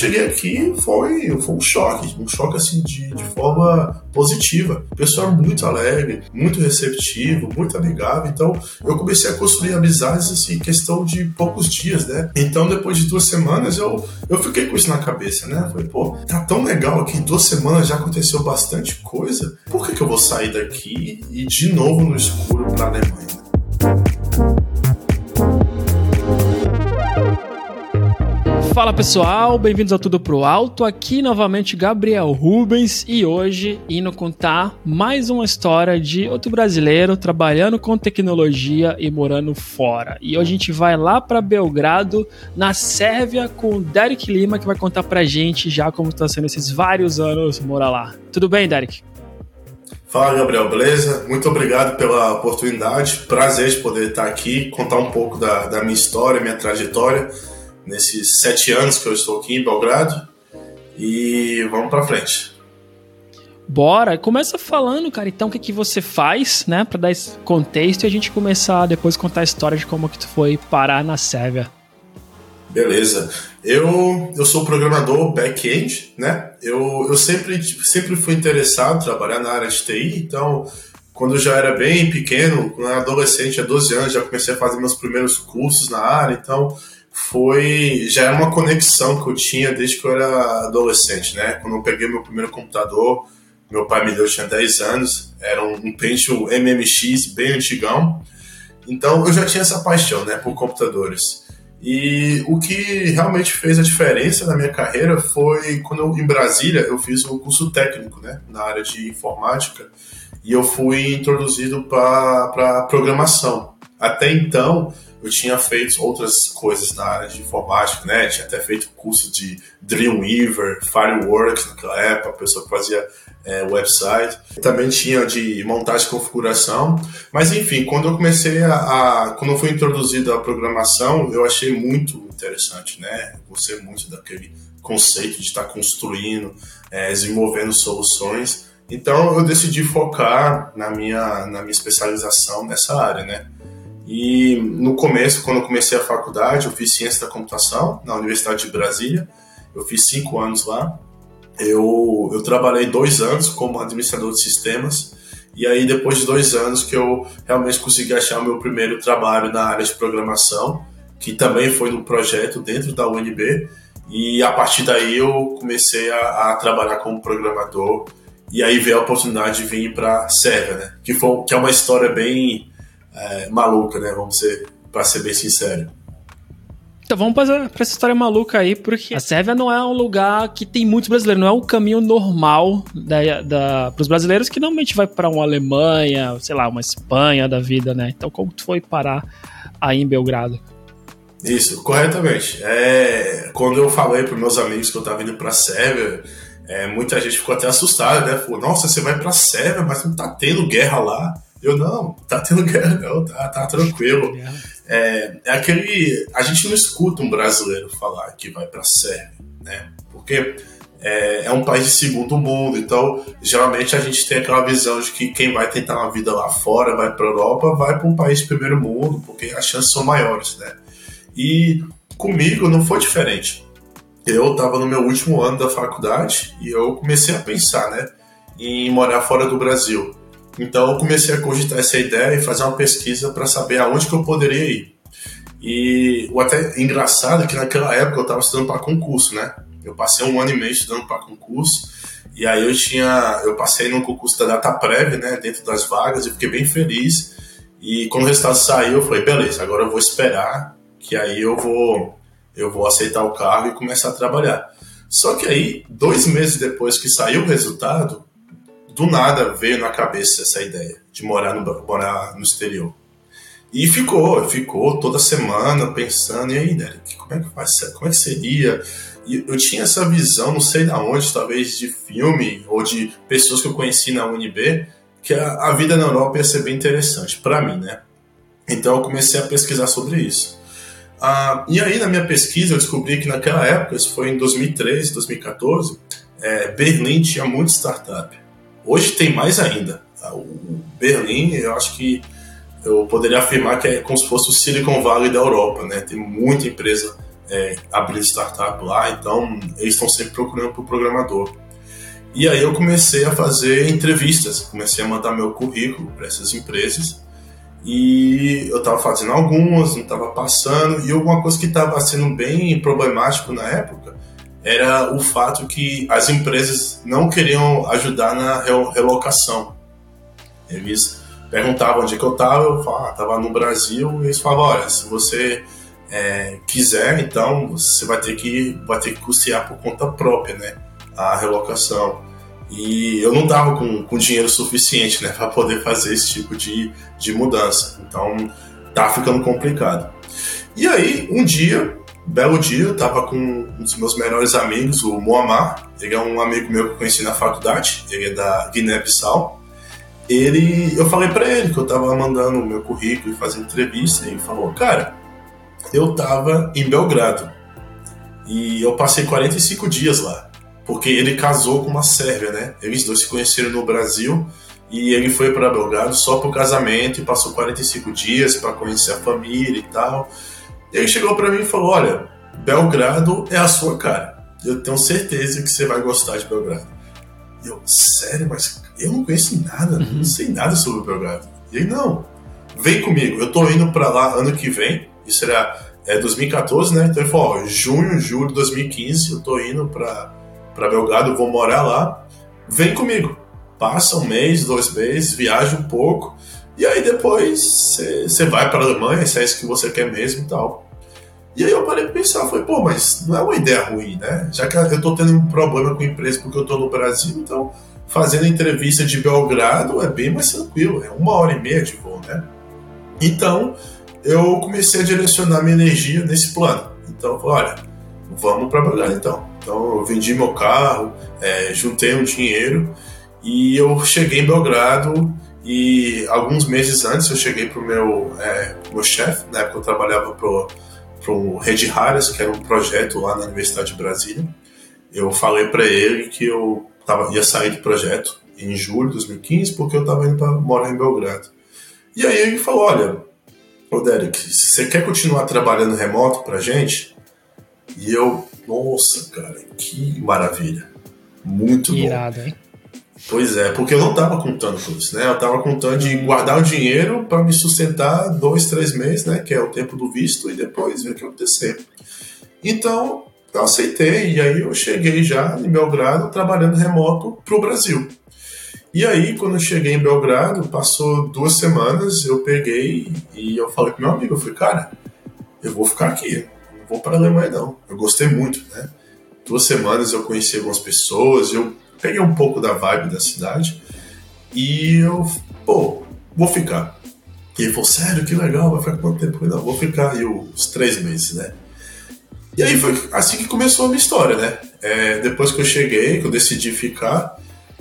cheguei aqui foi um choque assim de forma positiva. O pessoal muito alegre, muito receptivo, muito amigável. Então eu comecei a construir amizades assim, em questão de poucos dias, né? Então depois de 2 semanas eu fiquei com isso na cabeça, né? Falei, pô, tá tão legal que em 2 semanas já aconteceu bastante coisa. Por que eu vou sair daqui e de novo no escuro pra Alemanha? Fala pessoal, bem-vindos ao Tudo Pro Alto, aqui novamente Gabriel Rubens e hoje indo contar mais uma história de outro brasileiro trabalhando com tecnologia e morando fora. E hoje a gente vai lá para Belgrado, na Sérvia, com o Derek Lima, que vai contar pra gente já como está sendo esses vários anos morar lá. Tudo bem, Derek? Fala, Gabriel, beleza? Muito obrigado pela oportunidade, prazer de poder estar aqui, contar um pouco da minha história, minha trajetória nesses 7 anos que eu estou aqui em Belgrado e vamos pra frente. Bora, começa falando, cara, então o que você faz, né, pra dar esse contexto e a gente começar depois a contar a história de como que tu foi parar na Sérvia. Beleza, eu sou programador back-end, né, eu sempre fui interessado em trabalhar na área de TI, então quando eu já era bem pequeno, quando eu era adolescente, há 12 anos, já comecei a fazer meus primeiros cursos na área, então já era uma conexão que eu tinha desde que eu era adolescente, né? Quando eu peguei meu primeiro computador, meu pai me deu, eu tinha 10 anos, era um Pentium MMX bem antigão, então eu já tinha essa paixão, né, por computadores. E o que realmente fez a diferença na minha carreira foi quando em Brasília eu fiz um curso técnico, né, na área de informática, e eu fui introduzido para programação. Até então eu tinha feito outras coisas na área de informática, né? Tinha até feito curso de Dreamweaver, Fireworks naquela época, a pessoa que fazia website. Também tinha de montagem e configuração. Mas enfim, quando eu comecei quando eu fui introduzido à programação, eu achei muito interessante, né? Gostei muito daquele conceito de estar construindo, desenvolvendo soluções. Então eu decidi focar na minha especialização nessa área, né? E no começo, quando eu comecei a faculdade, eu fiz ciência da computação na Universidade de Brasília. Eu fiz 5 anos lá. Eu trabalhei 2 anos como administrador de sistemas. E aí, depois de 2 anos, que eu realmente consegui achar o meu primeiro trabalho na área de programação, que também foi num projeto dentro da UNB. E a partir daí, eu comecei a trabalhar como programador. E aí veio a oportunidade de vir para a Sérvia, né? Que é uma história bem maluca, né? Para ser bem sincero. Então vamos para essa história maluca aí, porque a Sérvia não é um lugar que tem muitos brasileiros, não é um caminho normal para os brasileiros que normalmente vai para uma Alemanha, sei lá, uma Espanha da vida, né? Então como tu foi parar aí em Belgrado? Isso, corretamente. Quando eu falei para meus amigos que eu estava indo para a Sérvia, muita gente ficou até assustada, né? Falou, nossa, você vai para a Sérvia, mas não tá tendo guerra lá. Eu, não tá tendo guerra não, tá tranquilo. A gente não escuta um brasileiro falar que vai pra Sérvia, né? Porque é um país de segundo mundo, então geralmente a gente tem aquela visão de que quem vai tentar uma vida lá fora, vai pra Europa, vai pra um país de primeiro mundo, porque as chances são maiores, né? E comigo não foi diferente. Eu estava no meu último ano da faculdade e eu comecei a pensar, né, em morar fora do Brasil. Então eu comecei a cogitar essa ideia e fazer uma pesquisa para saber aonde que eu poderia ir. E o até engraçado é que naquela época eu estava estudando para concurso, né? Eu passei 1 ano e meio estudando para concurso, e aí eu passei no concurso da DataPrev, né, dentro das vagas, e fiquei bem feliz. E quando o resultado saiu, eu falei, beleza, agora eu vou esperar, que aí eu vou aceitar o cargo e começar a trabalhar. Só que aí, 2 meses depois que saiu o resultado, do nada veio na cabeça essa ideia de morar no exterior. E ficou toda semana pensando, e aí, Derek, como é que seria? E eu tinha essa visão, não sei de onde, talvez de filme ou de pessoas que eu conheci na UNB, que a vida na Europa ia ser bem interessante para mim, né? Então eu comecei a pesquisar sobre isso. E aí, na minha pesquisa, eu descobri que naquela época, isso foi em 2013, 2014, Berlim tinha muita startup. Hoje tem mais ainda. O Berlim, eu acho que eu poderia afirmar que é como se fosse o Silicon Valley da Europa, né? Tem muita empresa abrindo startup lá, então eles estão sempre procurando por programador. E aí eu comecei a fazer entrevistas, comecei a mandar meu currículo para essas empresas, e eu estava fazendo algumas, não estava passando, e alguma coisa que estava sendo bem problemático na época era o fato que as empresas não queriam ajudar na relocação. Eles perguntavam onde que eu falava, estava no Brasil, e eles falavam, olha, se você quiser, então você vai ter que custear por conta própria, né, a relocação. E eu não estava com dinheiro suficiente, né, para poder fazer esse tipo de mudança. Então tá ficando complicado. E aí, belo dia, eu estava com um dos meus melhores amigos, o Moamar. Ele é um amigo meu que eu conheci na faculdade, ele é da Guiné-Bissau. Eu falei para ele que eu estava mandando o meu currículo e fazendo entrevista, e ele falou, cara, eu estava em Belgrado e eu passei 45 dias lá, porque ele casou com uma sérvia, né? Eles dois se conheceram no Brasil e ele foi para Belgrado só pro casamento e passou 45 dias para conhecer a família e tal. E ele chegou para mim e falou, olha, Belgrado é a sua cara, eu tenho certeza que você vai gostar de Belgrado. E eu, sério, mas eu não conheço nada, não sei nada sobre Belgrado. E ele, não, vem comigo, eu tô indo para lá ano que vem, isso era 2014, né? Então ele falou, ó, julho de 2015, eu tô indo para Belgrado, eu vou morar lá, vem comigo. Passa um mês, 2 meses, viaja um pouco, e aí depois você vai para a Alemanha, se é isso que você quer mesmo e tal. E aí eu parei pra pensar, falei, pô, mas não é uma ideia ruim, né? Já que eu tô tendo um problema com a empresa porque eu tô no Brasil, então fazendo entrevista de Belgrado é bem mais tranquilo, é 1h30 de voo, né? Então eu comecei a direcionar minha energia nesse plano. Então eu falei, olha, vamos para Belgrado então. Então eu vendi meu carro, juntei um dinheiro e eu cheguei em Belgrado. E alguns meses antes eu cheguei pro meu chefe, na época eu trabalhava pro Rede Raras, que era um projeto lá na Universidade de Brasília. Eu falei para ele que eu ia sair do projeto em julho de 2015 porque eu estava indo para morar em Belgrado. E aí ele falou, olha, ô Derek, se você quer continuar trabalhando remoto pra gente? E eu, nossa, cara, que maravilha. Muito bom. Irado, hein? Pois é, porque eu não estava contando com isso, né? Eu estava contando de guardar o dinheiro para me sustentar 2, 3 meses, né? Que é o tempo do visto, e depois ver o que acontecer. Então, eu aceitei, e aí eu cheguei já em Belgrado trabalhando remoto para o Brasil. E aí, quando eu cheguei em Belgrado, passou 2 semanas, eu peguei e eu falei pro meu amigo, eu falei, cara, eu vou ficar aqui, não vou para a Alemanha não. Eu gostei muito, né? 2 semanas eu conheci algumas pessoas, eu peguei um pouco da vibe da cidade e eu, vou ficar. E ele falou, sério, que legal, vai ficar quanto tempo? Eu falei, não, vou ficar aí uns 3 meses, né? E aí foi assim que começou a minha história, né? Depois que eu cheguei, que eu decidi ficar,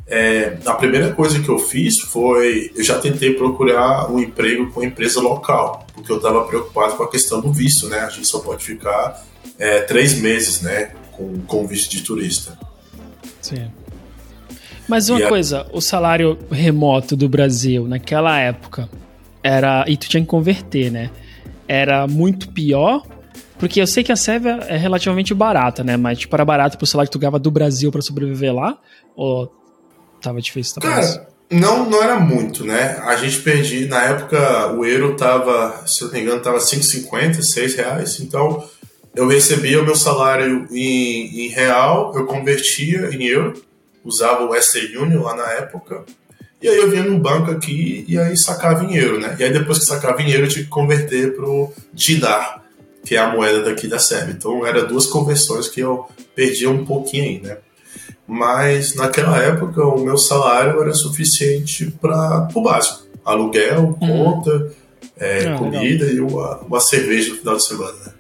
a primeira coisa que eu fiz foi, eu já tentei procurar um emprego com empresa local, porque eu estava preocupado com a questão do visto, né? A gente só pode ficar 3 meses, né? Com visto de turista. Sim. Mas uma coisa, o salário remoto do Brasil naquela época era, e tu tinha que converter, né? Era muito pior, porque eu sei que a Sérvia é relativamente barata, né? Mas tipo, era barato pro salário que tu ganhava do Brasil pra sobreviver lá? Ou tava difícil também? Cara, não era muito, né? A gente perdia, na época o euro tava, se eu não me engano, tava 5,50, R$6, então eu recebia o meu salário em real, eu convertia em euro, usava o Western Union lá na época, e aí eu vinha no banco aqui e aí sacava em euro, né? E aí depois que sacava em euro eu tinha que converter pro dinar, que é a moeda daqui da Sérvia. Então eram 2 conversões que eu perdia um pouquinho aí, né? Mas naquela época o meu salário era suficiente para o básico. Aluguel, conta, comida legal. E uma cerveja no final de semana, né?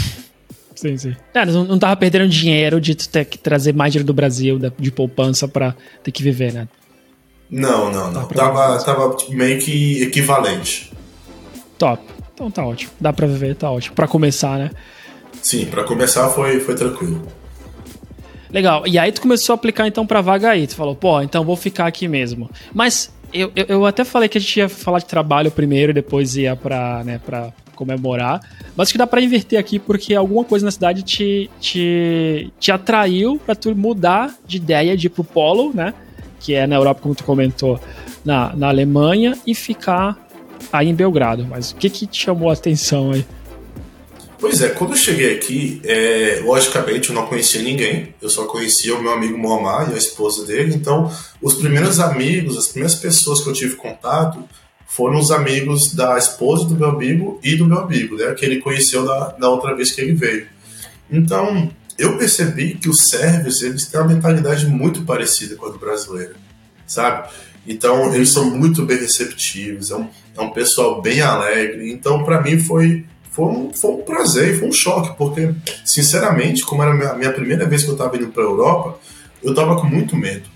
Sim. Não tava perdendo dinheiro de ter que trazer mais dinheiro do Brasil, de poupança pra ter que viver, né? Não. Tava meio que equivalente. Top. Então tá ótimo. Dá pra viver, tá ótimo. Pra começar, né? Sim, pra começar foi tranquilo. Legal. E aí tu começou a aplicar então pra vaga aí. Tu falou, então vou ficar aqui mesmo. Mas eu até falei que a gente ia falar de trabalho primeiro e depois ia pra comemorar. Mas acho que dá pra inverter aqui, porque alguma coisa na cidade te atraiu pra tu mudar de ideia, de ir pro polo, né? Que é na Europa, como tu comentou, na Alemanha, e ficar aí em Belgrado. Mas o que te chamou a atenção aí? Pois é, quando eu cheguei aqui, logicamente eu não conhecia ninguém, eu só conhecia o meu amigo Mohamed e a esposa dele, então os primeiros amigos, as primeiras pessoas que eu tive contato foram os amigos da esposa do meu amigo e do meu amigo, né, que ele conheceu da outra vez que ele veio. Então, eu percebi que os sérvios, eles têm uma mentalidade muito parecida com a do brasileiro, sabe? Então, eles são muito bem receptivos, é um pessoal bem alegre, então para mim foi um prazer, foi um choque, porque, sinceramente, como era a minha primeira vez que eu estava indo para a Europa, eu estava com muito medo.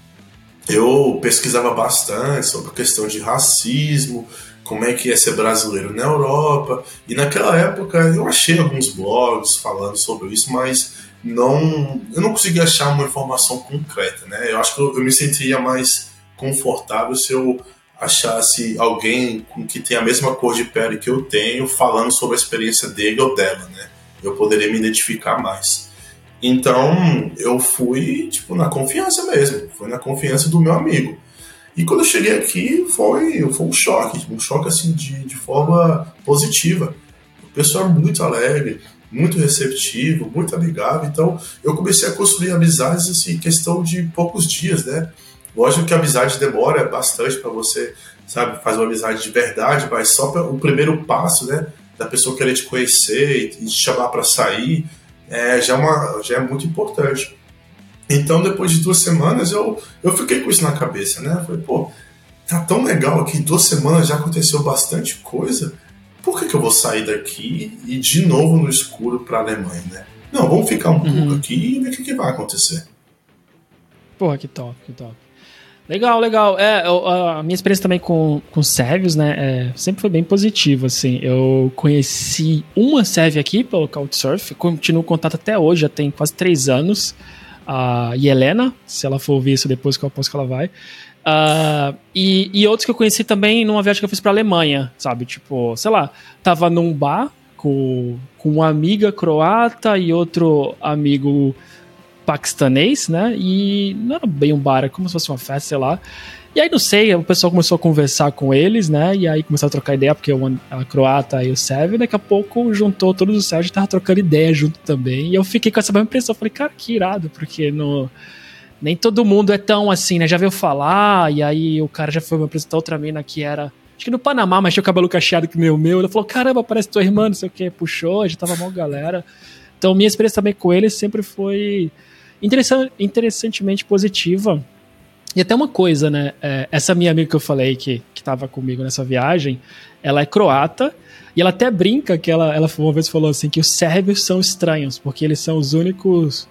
Eu pesquisava bastante sobre a questão de racismo, como é que ia ser brasileiro na Europa, e naquela época eu achei alguns blogs falando sobre isso, mas eu não conseguia achar uma informação concreta, né? Eu acho que eu me sentiria mais confortável se eu achasse alguém que tem a mesma cor de pele que eu tenho falando sobre a experiência dele ou dela, né? Eu poderia me identificar mais. Então, eu fui, tipo, na confiança mesmo. Foi na confiança do meu amigo. E quando eu cheguei aqui, foi um choque, assim, de forma positiva. O pessoal é muito alegre, muito receptivo, muito amigável. Então, eu comecei a construir amizades, assim, em questão de poucos dias, né? Lógico que a amizade demora bastante para você, sabe, fazer uma amizade de verdade, mas só o primeiro passo, né, da pessoa querer te conhecer e te chamar para sair, já é muito importante. Então, depois de 2 semanas, eu fiquei com isso na cabeça, né? Falei, pô, tá tão legal aqui, 2 semanas já aconteceu bastante coisa, por que eu vou sair daqui e de novo no escuro para a Alemanha, né? Não, vamos ficar um pouco aqui e ver o que vai acontecer. Porra, que top, que top. Legal. A minha experiência também com sérvios, né, sempre foi bem positiva, assim. Eu conheci uma sérvia aqui pelo Couchsurf, continuo em contato até hoje, já tem quase 3 anos. A Helena, se ela for ouvir isso depois, que eu aposto que ela vai. E outros que eu conheci também numa viagem que eu fiz pra Alemanha, sabe? Tipo, sei lá, tava num bar com uma amiga croata e outro amigo paquistanês, né? E não era bem um bar, era como se fosse uma festa, sei lá. E aí, não sei, o pessoal começou a conversar com eles, né? E aí começou a trocar ideia, porque a croata e o sérvio, daqui a pouco juntou todos os sérvios e tava trocando ideia junto também. E eu fiquei com essa mesma impressão. Falei, cara, que irado, porque nem todo mundo é tão assim, né? Já veio falar, e aí o cara já foi me apresentar outra mina que era, acho que no Panamá, mas tinha o cabelo cacheado que meu. Ele falou, caramba, parece tua irmã, não sei o que, puxou, já tava mal galera. Então, minha experiência também com eles sempre foi interessantemente positiva. E até uma coisa, né? Essa minha amiga que eu falei que tava comigo nessa viagem, ela é croata, e ela até brinca que ela uma vez falou assim, que os sérvios são estranhos, porque eles são os únicos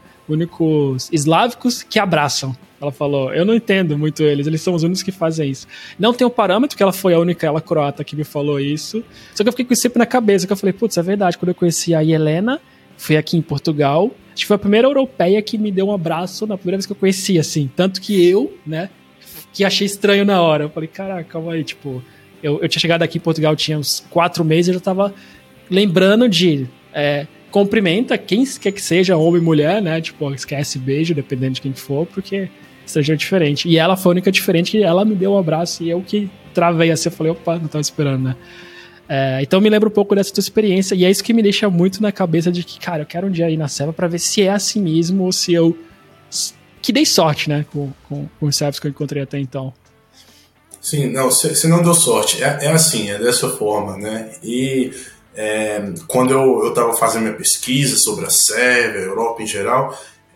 eslávicos que abraçam. Ela falou, eu não entendo muito eles são os únicos que fazem isso. Não tem um parâmetro, que ela foi a única, ela croata, que me falou isso, só que eu fiquei com isso sempre na cabeça, que eu falei, putz, é verdade, quando eu conheci a Helena, fui aqui em Portugal, acho que foi a primeira europeia que me deu um abraço na primeira vez que eu conheci, assim. Tanto que eu, né, que achei estranho na hora. Eu falei, caraca, calma aí, tipo... Eu tinha chegado aqui em Portugal, tinha uns 4 meses, e eu já tava lembrando de... cumprimenta quem quer que seja, homem ou mulher, né, tipo, esquece beijo, dependendo de quem for, porque seja diferente. E ela foi a única diferente, que ela me deu um abraço, e eu que travei assim, eu falei, opa, não tava esperando, né. Então me lembra um pouco dessa tua experiência, e é isso que me deixa muito na cabeça de que, cara, eu quero um dia ir na Sérvia pra ver se é assim mesmo, ou se eu... que dei sorte, né, com os sérvios que eu encontrei até então. Sim, não, você não deu sorte, é assim, é dessa forma, né, e quando eu estava fazendo minha pesquisa sobre a Sérvia, a Europa em geral,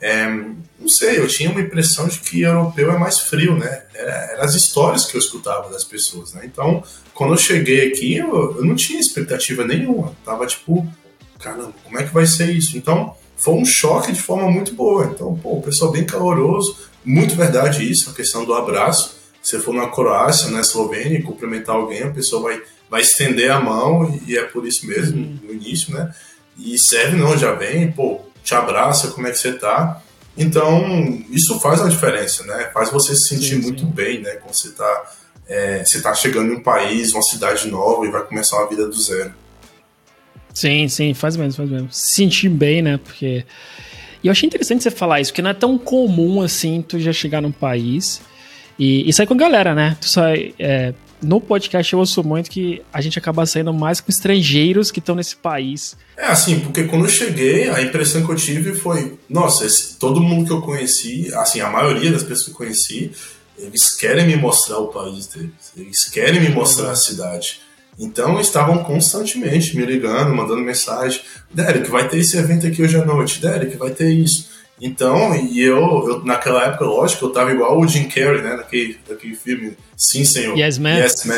não sei, eu tinha uma impressão de que europeu é mais frio, né? Eram as histórias que eu escutava das pessoas, né? Então, quando eu cheguei aqui, eu não tinha expectativa nenhuma. Eu tava tipo, caramba, como é que vai ser isso? Então, foi um choque de forma muito boa. Então, o pessoal bem caloroso, muito verdade isso, a questão do abraço. Se for na Croácia, na Eslovênia, cumprimentar alguém, a pessoa vai estender a mão, e é por isso mesmo, no início, né? E serve não, já vem, te abraça, como é que você tá? Então, isso faz uma diferença, né? Faz você se sentir muito bem, né? Quando você tá chegando em um país, uma cidade nova, e vai começar uma vida do zero. Sim, sim, faz mesmo, faz mesmo. Se sentir bem, né? Porque. E eu achei interessante você falar isso, porque não é tão comum assim tu já chegar num país e sair com a galera, né? Tu sai. No podcast eu ouço muito que a gente acaba saindo mais com estrangeiros que estão nesse país. É assim, porque quando eu cheguei, a impressão que eu tive foi, nossa, todo mundo que eu conheci, assim, a maioria das pessoas que eu conheci, eles querem me mostrar o país deles, eles querem me mostrar a cidade. Então estavam constantemente me ligando, mandando mensagem, Derek, vai ter esse evento aqui hoje à noite, Derek, vai ter isso. Então, e eu naquela época, lógico, eu tava igual o Jim Carrey, né, naquele filme, Sim, Senhor, Yes, Man. Yes, Man.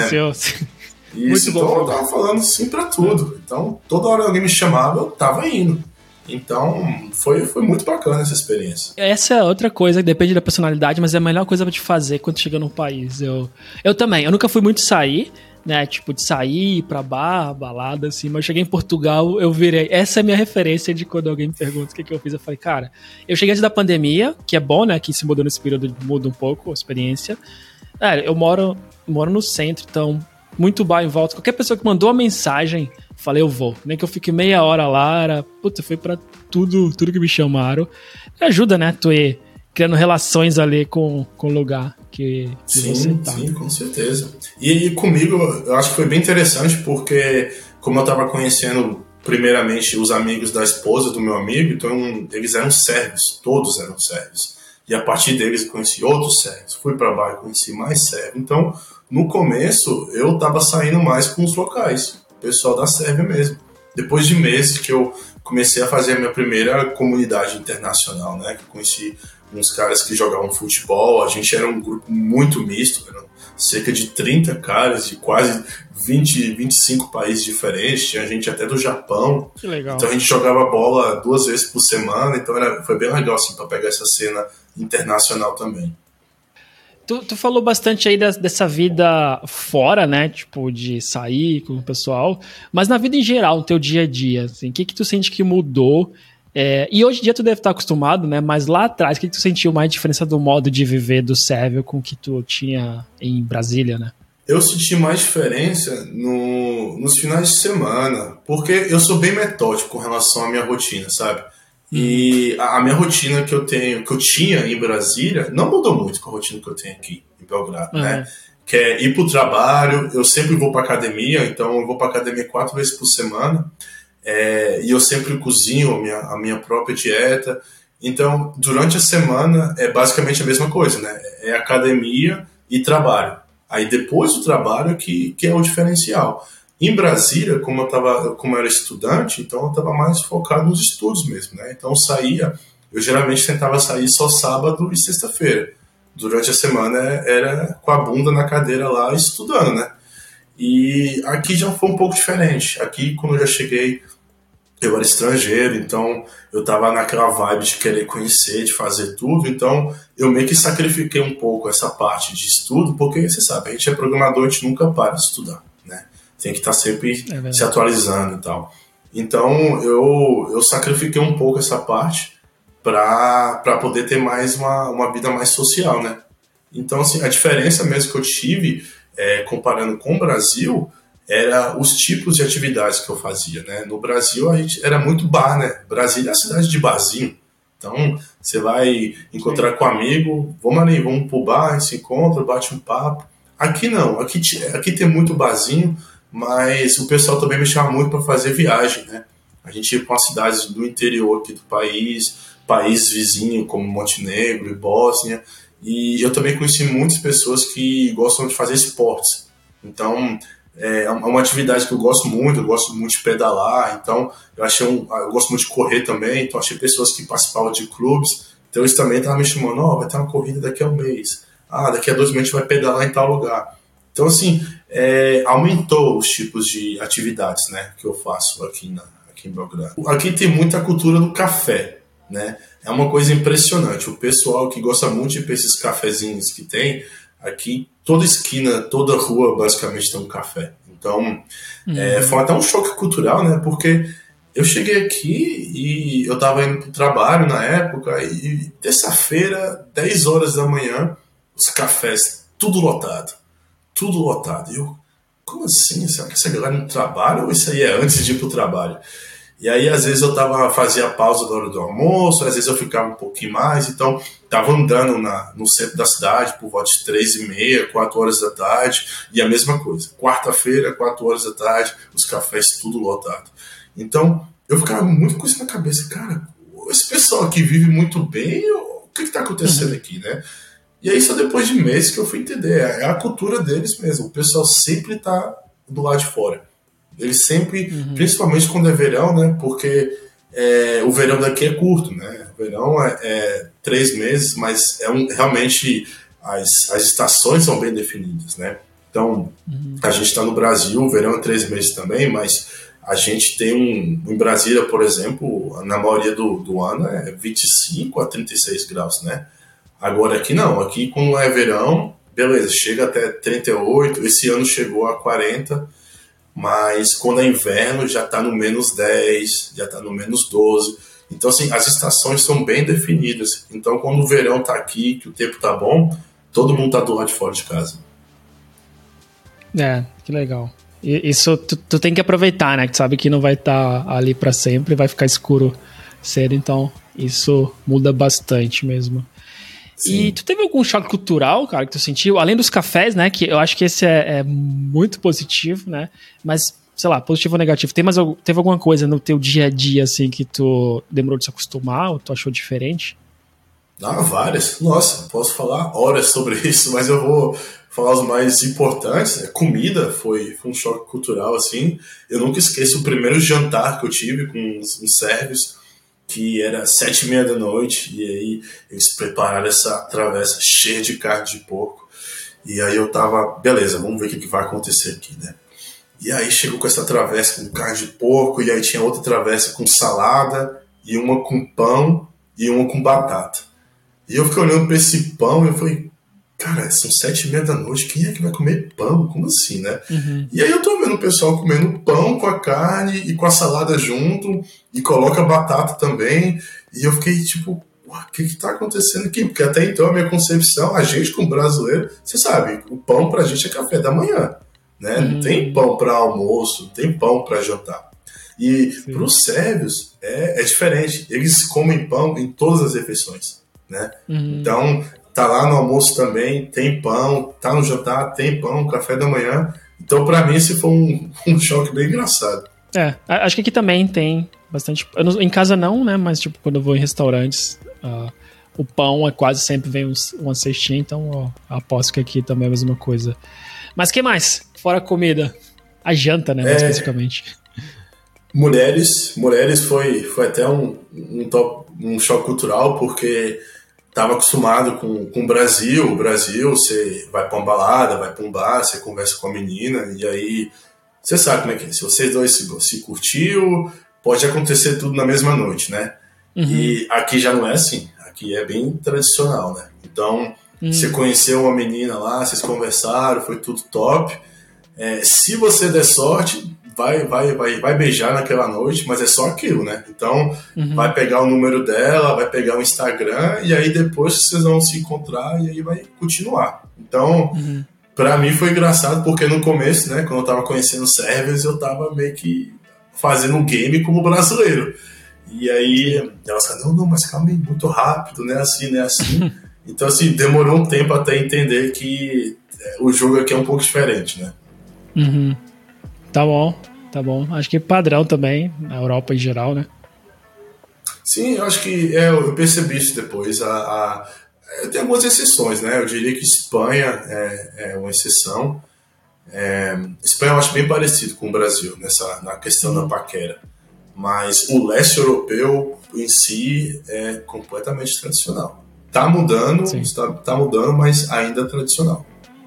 Isso, então eu tava falando sim pra tudo. Então, toda hora alguém me chamava, eu tava indo. Então, foi muito bacana essa experiência. Essa é outra coisa, que depende da personalidade, mas é a melhor coisa pra te fazer quando chega num país. Eu também, eu nunca fui muito sair, né, tipo, de sair pra bar, balada, assim, mas eu cheguei em Portugal, eu virei, essa é a minha referência de quando alguém me pergunta o que eu fiz, eu falei, cara, eu cheguei antes da pandemia, que é bom, né, que se mudou nesse período, muda um pouco a experiência. Eu moro no centro, então, muito bar em volta, qualquer pessoa que mandou a mensagem, falei, eu vou, nem que eu fique meia hora lá, foi pra tudo que me chamaram, ajuda, né, tu ir criando relações ali com o lugar que você tá. Sim, com certeza. E comigo, eu acho que foi bem interessante, porque como eu tava conhecendo primeiramente os amigos da esposa do meu amigo, então eles eram sérvios, todos eram sérvios. E a partir deles eu conheci outros sérvios, fui pra bar e conheci mais sérvios. Então, no começo, eu tava saindo mais com os locais, o pessoal da Sérvia mesmo. Depois de meses que eu comecei a fazer a minha primeira comunidade internacional, né, que eu conheci uns caras que jogavam futebol, a gente era um grupo muito misto, eram cerca de 30 caras de quase 20, 25 países diferentes, tinha gente até do Japão. Que legal. Então a gente jogava bola 2 vezes por semana, então foi bem legal assim, para pegar essa cena internacional também. Tu falou bastante aí dessa vida fora, né, tipo, de sair com o pessoal, mas na vida em geral, no teu dia a dia, assim, o que tu sente que mudou? E hoje em dia tu deve estar acostumado, né? Mas lá atrás, o que tu sentiu mais diferença do modo de viver do sérvio com o que tu tinha em Brasília, né? Eu senti mais diferença nos finais de semana, porque eu sou bem metódico com relação à minha rotina, sabe? E a minha rotina que eu tinha em Brasília, não mudou muito com a rotina que eu tenho aqui em Belgrado, né? Que é ir pro trabalho, eu sempre vou pra academia, então eu vou pra academia 4 vezes por semana. E eu sempre cozinho a minha própria dieta. Então, durante a semana, é basicamente a mesma coisa, né? É academia e trabalho. Aí, depois do trabalho, que é o diferencial. Em Brasília, como eu era estudante, então eu estava mais focado nos estudos mesmo, né? Então, eu geralmente tentava sair só sábado e sexta-feira. Durante a semana, era com a bunda na cadeira lá, estudando, né? E aqui já foi um pouco diferente. Aqui, quando eu já cheguei, eu era estrangeiro, então eu tava naquela vibe de querer conhecer, de fazer tudo, então eu meio que sacrifiquei um pouco essa parte de estudo, porque você sabe, a gente é programador, a gente nunca para de estudar, né? Tem que estar sempre se atualizando e tal. Então eu sacrifiquei um pouco essa parte para poder ter mais uma vida mais social, né? Então, assim, a diferença mesmo que eu tive, comparando com o Brasil, era os tipos de atividades que eu fazia, né? No Brasil, a gente era muito bar, né? Brasília é a cidade de barzinho. Então, você vai encontrar com um amigo, vamos pro bar, a gente se encontra, bate um papo. Aqui não, aqui tem muito barzinho, mas o pessoal também me chama muito para fazer viagem, né? A gente ia para cidades do interior aqui do país vizinho, como Montenegro e Bósnia, e eu também conheci muitas pessoas que gostam de fazer esportes. Então, é uma atividade que eu gosto muito de pedalar, então eu gosto muito de correr também, então achei pessoas que participavam de clubes, então eles também estavam me chamando, vai ter uma corrida daqui a um mês, daqui a 2 meses a gente vai pedalar em tal lugar. Então, assim, aumentou os tipos de atividades, né, que eu faço aqui em Belgrado. Aqui tem muita cultura do café, né, é uma coisa impressionante, o pessoal que gosta muito de esses cafezinhos que tem, aqui, toda esquina, toda rua, basicamente, tem um café. Então, foi até um choque cultural, né? Porque eu cheguei aqui e eu tava indo pro trabalho na época e terça-feira, 10 horas da manhã, os cafés, tudo lotado. Tudo lotado. E eu, como assim? Será que essa galera não trabalha ou isso aí é antes de ir pro trabalho? E aí, às vezes, fazia pausa na hora do almoço, às vezes eu ficava um pouquinho mais, então tava andando no centro da cidade por volta de 3h30, 4 horas da tarde, e a mesma coisa. Quarta-feira, 4 horas da tarde, os cafés tudo lotado. Então, eu ficava muito com isso na cabeça, cara, esse pessoal aqui vive muito bem, o que tá acontecendo aqui, né? E aí, só depois de meses que eu fui entender, é a cultura deles mesmo, o pessoal sempre tá do lado de fora. Eles sempre, principalmente quando é verão, né? Porque o verão daqui é curto, né? O verão é 3 meses, mas realmente as estações são bem definidas, né? Então, a gente está no Brasil, o verão é 3 meses também, mas a gente tem em Brasília, por exemplo, na maioria do ano é 25 a 36 graus, né? Agora aqui não, aqui quando é verão, beleza, chega até 38, esse ano chegou a 40, mas quando é inverno já está no -10, já está no -12. Então, assim, as estações são bem definidas. Então, quando o verão está aqui, que o tempo está bom, todo mundo está do lado de fora de casa. Que legal. E isso tu tem que aproveitar, né? Que tu sabe que não vai estar ali para sempre, vai ficar escuro cedo, então isso muda bastante mesmo. Sim. E tu teve algum choque cultural, cara, que tu sentiu? Além dos cafés, né? Que eu acho que esse é muito positivo, né? Mas, sei lá, positivo ou negativo. Teve alguma coisa no teu dia a dia, assim, que tu demorou de se acostumar ou tu achou diferente? Várias. Nossa, posso falar horas sobre isso, mas eu vou falar os mais importantes. Comida foi um choque cultural, assim. Eu nunca esqueço o primeiro jantar que eu tive com os sérvios, que era 7h30 da noite, e aí eles prepararam essa travessa cheia de carne de porco, e aí eu tava, beleza, vamos ver o que vai acontecer aqui, né? E aí chegou com essa travessa com carne de porco, e aí tinha outra travessa com salada, e uma com pão, e uma com batata. E eu fiquei olhando pra esse pão, e eu falei, cara, são 7h30 da noite, quem é que vai comer pão? Como assim, né? E aí eu tô vendo o pessoal comendo pão com a carne e com a salada junto, e coloca batata também, e eu fiquei tipo, o que tá acontecendo aqui? Porque até então a minha concepção, a gente como brasileiro, você sabe, o pão pra gente é café da manhã, né? Não tem pão pra almoço, não tem pão pra jantar. E pros sérvios é diferente, eles comem pão em todas as refeições, né? Então, tá lá no almoço também, tem pão, tá no jantar, tem pão, café da manhã. Então, pra mim, esse foi um choque bem engraçado. Acho que aqui também tem bastante... em casa não, né? Mas, tipo, quando eu vou em restaurantes, o pão quase sempre vem uma cestinha, então eu aposto que aqui também é a mesma coisa. Mas o que mais? Fora a comida. A janta, né? Mais especificamente. Mulheres foi até um choque cultural, porque... Estava acostumado com o Brasil. O Brasil, você vai para uma balada, vai para um bar, você conversa com a menina, e aí você sabe como é que é. Se vocês dois se curtiu, pode acontecer tudo na mesma noite, né? E aqui já não é assim. Aqui é bem tradicional, né? Então, você conheceu uma menina lá, vocês conversaram, foi tudo top. Se você der sorte, vai beijar naquela noite, mas é só aquilo, né? Então, vai pegar o número dela, vai pegar o Instagram, e aí depois vocês vão se encontrar e aí vai continuar. Então, pra mim foi engraçado, porque no começo, né, quando eu tava conhecendo sérvios, eu tava meio que fazendo um game como brasileiro. E aí, ela falou, não, mas calma aí, muito rápido, né, assim, né, assim. Então, assim, demorou um tempo até entender que o jogo aqui é um pouco diferente, né? Tá bom. Acho que padrão também, na Europa em geral, né? Sim, eu acho que eu percebi isso depois. Tem algumas exceções, né? Eu diria que Espanha é uma exceção. Espanha eu acho bem parecido com o Brasil na questão da paquera. Mas o leste europeu em si é completamente tradicional. Tá mudando, tá mudando, mas ainda é tradicional.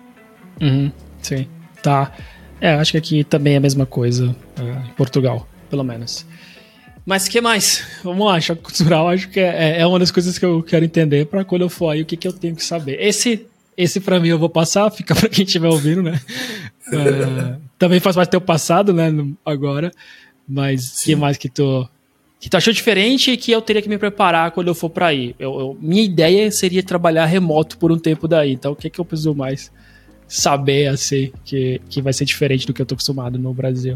Sim, tá. Acho que aqui também é a mesma coisa, em Portugal, pelo menos. Mas o que mais? Vamos lá, choque cultural, acho que é uma das coisas que eu quero entender para quando eu for aí, o que eu tenho que saber. Esse para mim eu vou passar, fica para quem estiver ouvindo, né? Também faz parte do teu passado, né, agora, mas o que mais que tu achou diferente e que eu teria que me preparar quando eu for para aí? Minha ideia seria trabalhar remoto por um tempo daí, então o que eu preciso mais saber, assim, que vai ser diferente do que eu tô acostumado no Brasil?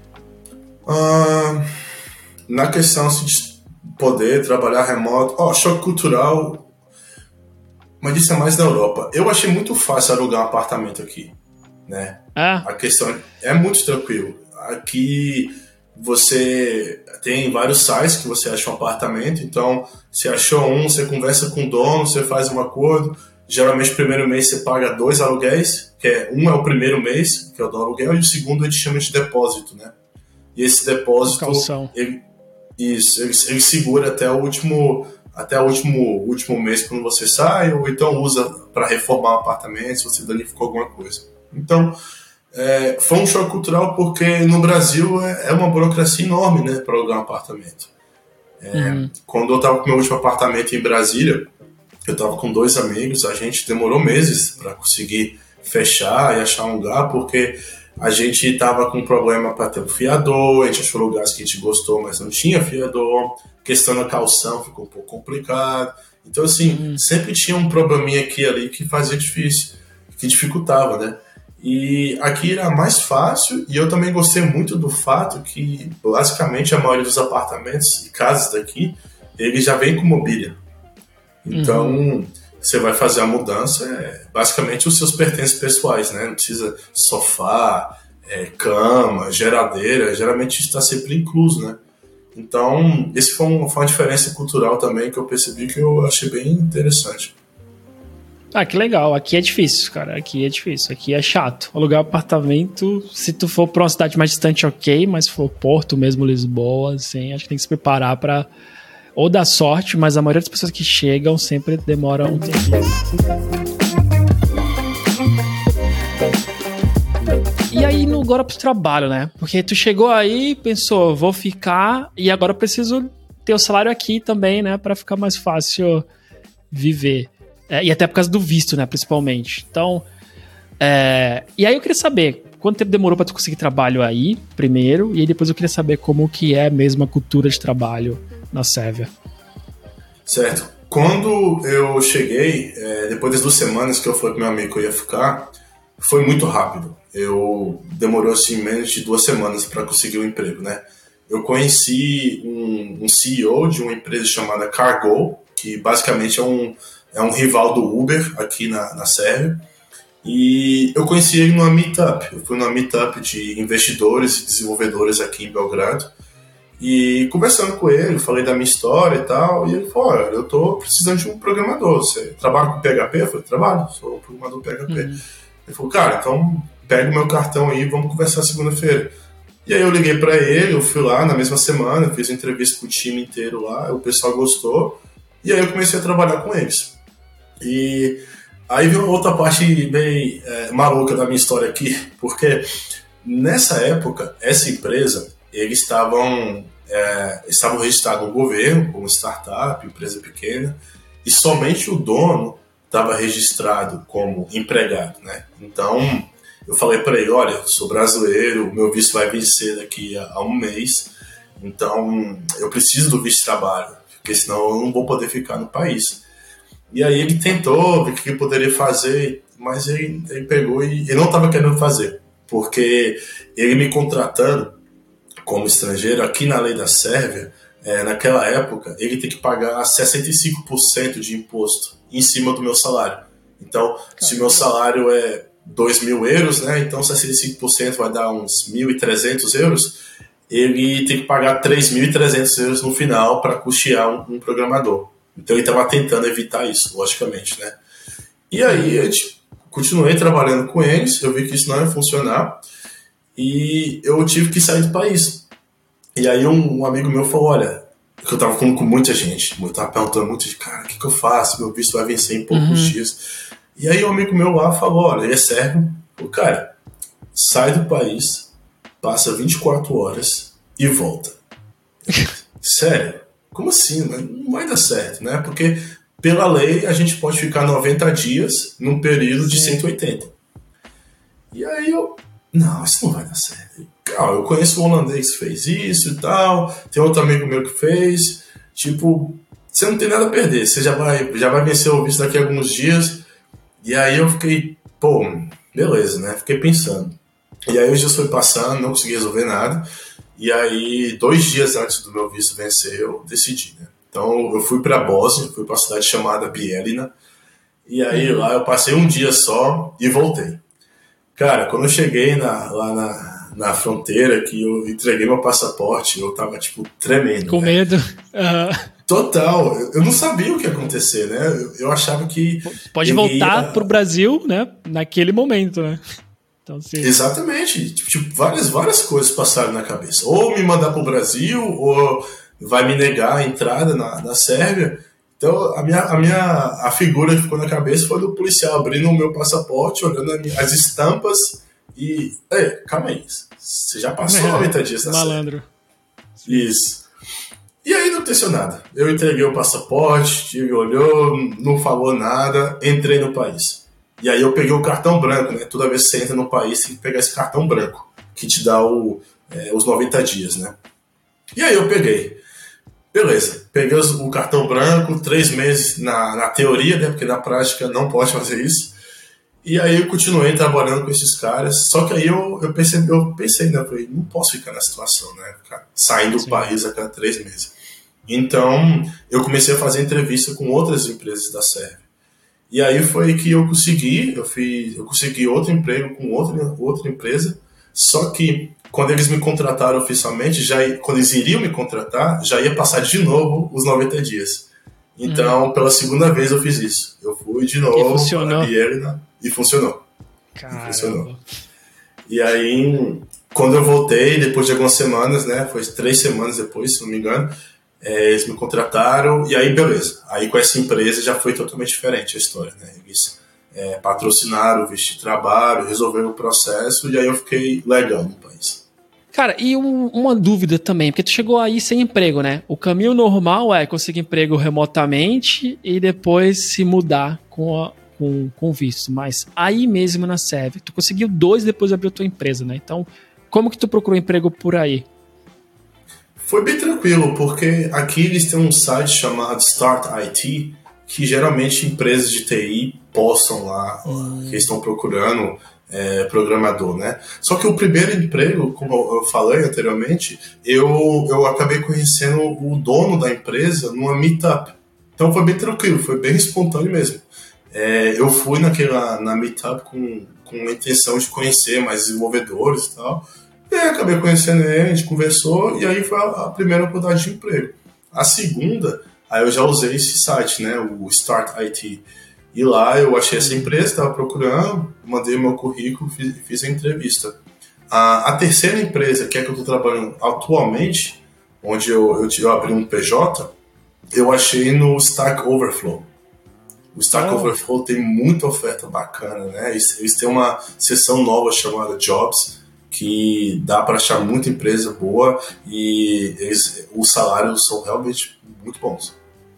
Na questão assim, de poder trabalhar remoto, choque cultural, mas isso é mais na Europa. Eu achei muito fácil alugar um apartamento aqui, né? A questão é muito tranquilo. Aqui você tem vários sites que você acha um apartamento, então você achou você conversa com o dono, você faz um acordo. Geralmente o primeiro mês você paga 2 aluguéis, um é o primeiro mês, que é o do aluguel, e o segundo a gente chama de depósito, né? E esse depósito, ele segura até o último mês quando você sai, ou então usa para reformar o apartamento se você danificou alguma coisa. Então, foi um choque cultural porque no Brasil é uma burocracia enorme, né, para alugar um apartamento. Quando eu estava com meu último apartamento em Brasília, eu estava com 2 amigos, a gente demorou meses para conseguir fechar e achar um lugar, porque a gente estava com problema para ter um fiador, a gente achou lugares que a gente gostou, mas não tinha fiador, a questão da calção ficou um pouco complicado. Então, assim, sempre tinha um probleminha aqui e ali que fazia difícil, que dificultava, né? E aqui era mais fácil, e eu também gostei muito do fato que, basicamente, a maioria dos apartamentos e casas daqui, eles já vêm com mobília. Então, você vai fazer a mudança, basicamente os seus pertences pessoais, né? Não precisa sofá, cama, geladeira, geralmente isso está sempre incluso, né? Então, esse foi uma diferença cultural também que eu percebi que eu achei bem interessante. Que legal. Aqui é difícil, cara. Aqui é difícil. Aqui é chato. Alugar apartamento, se tu for pra uma cidade mais distante, ok, mas se for Porto mesmo, Lisboa, assim, acho que tem que se preparar pra ou dar sorte, mas a maioria das pessoas que chegam sempre demora um tempinho. E aí, agora pro trabalho, né? Porque tu chegou aí, pensou, vou ficar, e agora eu preciso ter o salário aqui também, né? Pra ficar mais fácil viver. E até por causa do visto, né? Principalmente. Então, e aí eu queria saber, quanto tempo demorou pra tu conseguir trabalho aí, primeiro, e aí depois eu queria saber como que é mesmo a cultura de trabalho na Sérvia. Certo. Quando eu cheguei, depois das 2 semanas que eu falei pro meu amigo que eu ia ficar, foi muito rápido. Demorou assim menos de 2 semanas para conseguir um emprego, né? Eu conheci um CEO de uma empresa chamada Cargo, que basicamente é um rival do Uber aqui na Sérvia. E eu conheci ele numa meetup. Eu fui numa meetup de investidores e desenvolvedores aqui em Belgrado. E conversando com ele, falei da minha história e tal. E ele falou: olha, eu tô precisando de um programador. Você trabalha com PHP? Eu falei: trabalho, sou programador PHP. Ele falou: cara, então pega o meu cartão aí e vamos conversar segunda-feira. E aí eu liguei pra ele, eu fui lá na mesma semana, fiz entrevista com o time inteiro lá, o pessoal gostou. E aí eu comecei a trabalhar com eles. E aí veio outra parte bem maluca da minha história aqui, porque nessa época, essa empresa, eles estavam registrados no governo, como startup, empresa pequena, e somente o dono estava registrado como empregado, né? Então, eu falei para ele: olha, eu sou brasileiro, meu visto vai vencer daqui a um mês, então eu preciso do visto de trabalho, porque senão eu não vou poder ficar no país. E aí ele tentou ver o que ele poderia fazer, mas ele pegou e ele não estava querendo fazer, porque ele me contratando como estrangeiro, aqui na lei da Sérvia, naquela época, ele tem que pagar 65% de imposto em cima do meu salário. Então, se o meu salário é 2.000 euros, né, então 65% vai dar uns 1.300 euros, ele tem que pagar 3.300 euros no final para custear um programador. Então ele estava tentando evitar isso, logicamente, né? E aí eu continuei trabalhando com eles, eu vi que isso não ia funcionar e eu tive que sair do país. E aí um amigo meu falou: olha, eu estava falando com muita gente, eu estava perguntando muito de cara, o que eu faço? Meu visto vai vencer em poucos dias. E aí um amigo meu lá falou: olha, ele é sérvio, cara, sai do país, passa 24 horas e volta. Sério? Como assim? Não vai dar certo, né? Porque pela lei a gente pode ficar 90 dias num período de 180. E aí não, isso não vai dar certo. Eu conheço um holandês que fez isso e tal, tem outro amigo meu que fez. Tipo, você não tem nada a perder, você já vai vencer o visto daqui a alguns dias. E aí eu fiquei, Beleza, né? Fiquei pensando. E aí os dias foi passando, não consegui resolver nada. E aí, 2 dias antes do meu visto vencer, eu decidi, né? Então eu fui pra Bósnia, fui pra uma cidade chamada Bijeljina. E aí lá eu passei um dia só e voltei. Cara, quando eu cheguei lá na fronteira, que eu entreguei meu passaporte, eu tava, tipo, tremendo. Com né? medo. Total. Eu não sabia o que ia acontecer, né? Eu achava que... Pode voltar pro Brasil, né? Naquele momento, né? Então, sim. Exatamente. Tipo, várias coisas passaram na cabeça. Ou me mandar pro Brasil, ou vai me negar a entrada na Sérvia. Então, a figura que ficou na cabeça foi do policial abrindo o meu passaporte, olhando as estampas e... calma aí. Você já passou 90 dias na Malandro. Sérvia. Isso. E aí não aconteceu nada. Eu entreguei o passaporte, ele olhou, não falou nada, entrei no país. E aí eu peguei o cartão branco, né? Toda vez que você entra no país, você tem que pegar esse cartão branco, que te dá os 90 dias, né? E aí eu peguei. Beleza, peguei o cartão branco, 3 meses na teoria, né? Porque na prática não pode fazer isso. E aí eu continuei trabalhando com esses caras. Só que aí eu pensei, né? Eu falei, não posso ficar nessa situação, né? Ficar saindo do país a cada 3 meses. Então eu comecei a fazer entrevista com outras empresas da Sérvia. E aí foi que eu consegui outro emprego com outra empresa. Só que quando eles me contrataram oficialmente, quando eles iriam me contratar, já ia passar de novo os 90 dias. Então, pela segunda vez eu fiz isso. Eu fui de novo para a Bijeljina e funcionou. Caramba. Funcionou. E aí, quando eu voltei, depois de algumas semanas, né, foi 3 semanas depois, se não me engano, eles me contrataram e aí beleza. Aí com essa empresa já foi totalmente diferente a história, né? Eles patrocinaram o visto de trabalho, resolveram o processo e aí eu fiquei legal no país. Cara, e uma dúvida também, porque tu chegou aí sem emprego, né? O caminho normal é conseguir emprego remotamente e depois se mudar com visto. Mas aí mesmo na Sérvia, tu conseguiu 2 depois de abrir a tua empresa, né? Então, como que tu procurou emprego por aí? Foi bem tranquilo, porque aqui eles têm um site chamado Start IT, que geralmente empresas de TI postam lá que estão procurando programador, né? Só que o primeiro emprego, como eu falei anteriormente, eu acabei conhecendo o dono da empresa numa meetup. Então foi bem tranquilo, foi bem espontâneo mesmo. Eu fui na meetup com a intenção de conhecer mais desenvolvedores e tal. E aí acabei conhecendo ele, a gente conversou, e aí foi a primeira oportunidade de emprego. A segunda, aí eu já usei esse site, né, o Start IT. E lá eu achei essa empresa, estava procurando, mandei meu currículo, fiz a entrevista. A terceira empresa, que é que eu estou trabalhando atualmente, onde eu abri um PJ, eu achei no Stack Overflow. O Stack Overflow tem muita oferta bacana, né? Eles têm uma seção nova chamada Jobs, que dá para achar muita empresa boa e os salários são realmente muito bons.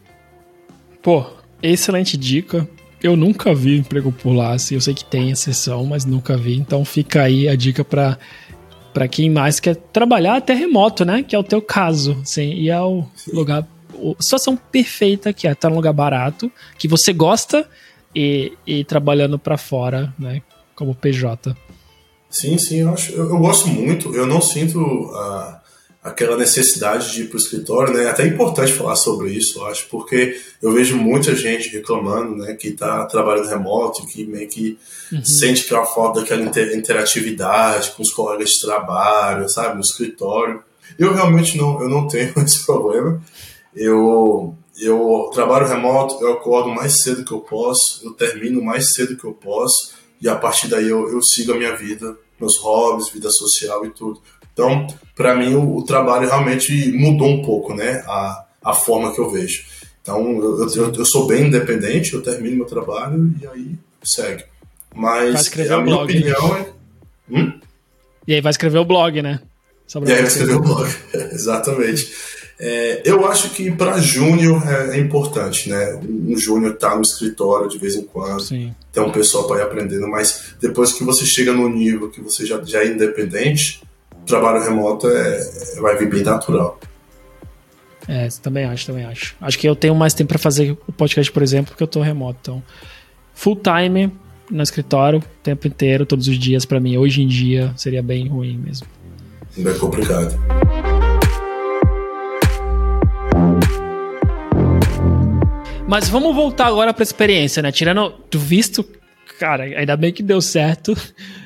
Pô, excelente dica. Eu nunca vi emprego por lá, assim, eu sei que tem exceção, mas nunca vi. Então fica aí a dica para quem mais quer trabalhar até remoto, né? Que é o teu caso, assim, e é o lugar, a situação perfeita que é estar num lugar barato, que você gosta e trabalhando para fora, né? Como PJ. Sim, eu gosto muito, eu não sinto aquela necessidade de ir para o escritório, né? É até importante falar sobre isso, eu acho, porque eu vejo muita gente reclamando, né, que está trabalhando remoto, que meio que sente que é uma falta daquela interatividade com os colegas de trabalho, sabe, no escritório. Eu realmente não tenho esse problema. Eu trabalho remoto, eu acordo mais cedo que eu posso, eu termino mais cedo que eu posso, e a partir daí eu sigo a minha vida, meus hobbies, vida social e tudo. Então, para mim, o trabalho realmente mudou um pouco, né? A forma que eu vejo. Então, eu sou bem independente, eu termino meu trabalho e aí segue. Mas a minha opinião é... E aí vai escrever o blog, né? E aí vai escrever o blog, exatamente. Eu acho que para júnior é importante, né? Um júnior tá no escritório de vez em quando, tem um pessoal para ir aprendendo, mas depois que você chega no nível que você já é independente, o trabalho remoto vai vir bem natural. Também acho. Acho que eu tenho mais tempo para fazer o podcast, por exemplo, porque eu tô remoto. Então, full time no escritório o tempo inteiro, todos os dias, pra mim, hoje em dia, seria bem ruim mesmo. É complicado. Mas vamos voltar agora pra experiência, né? Tirando do visto, cara, ainda bem que deu certo.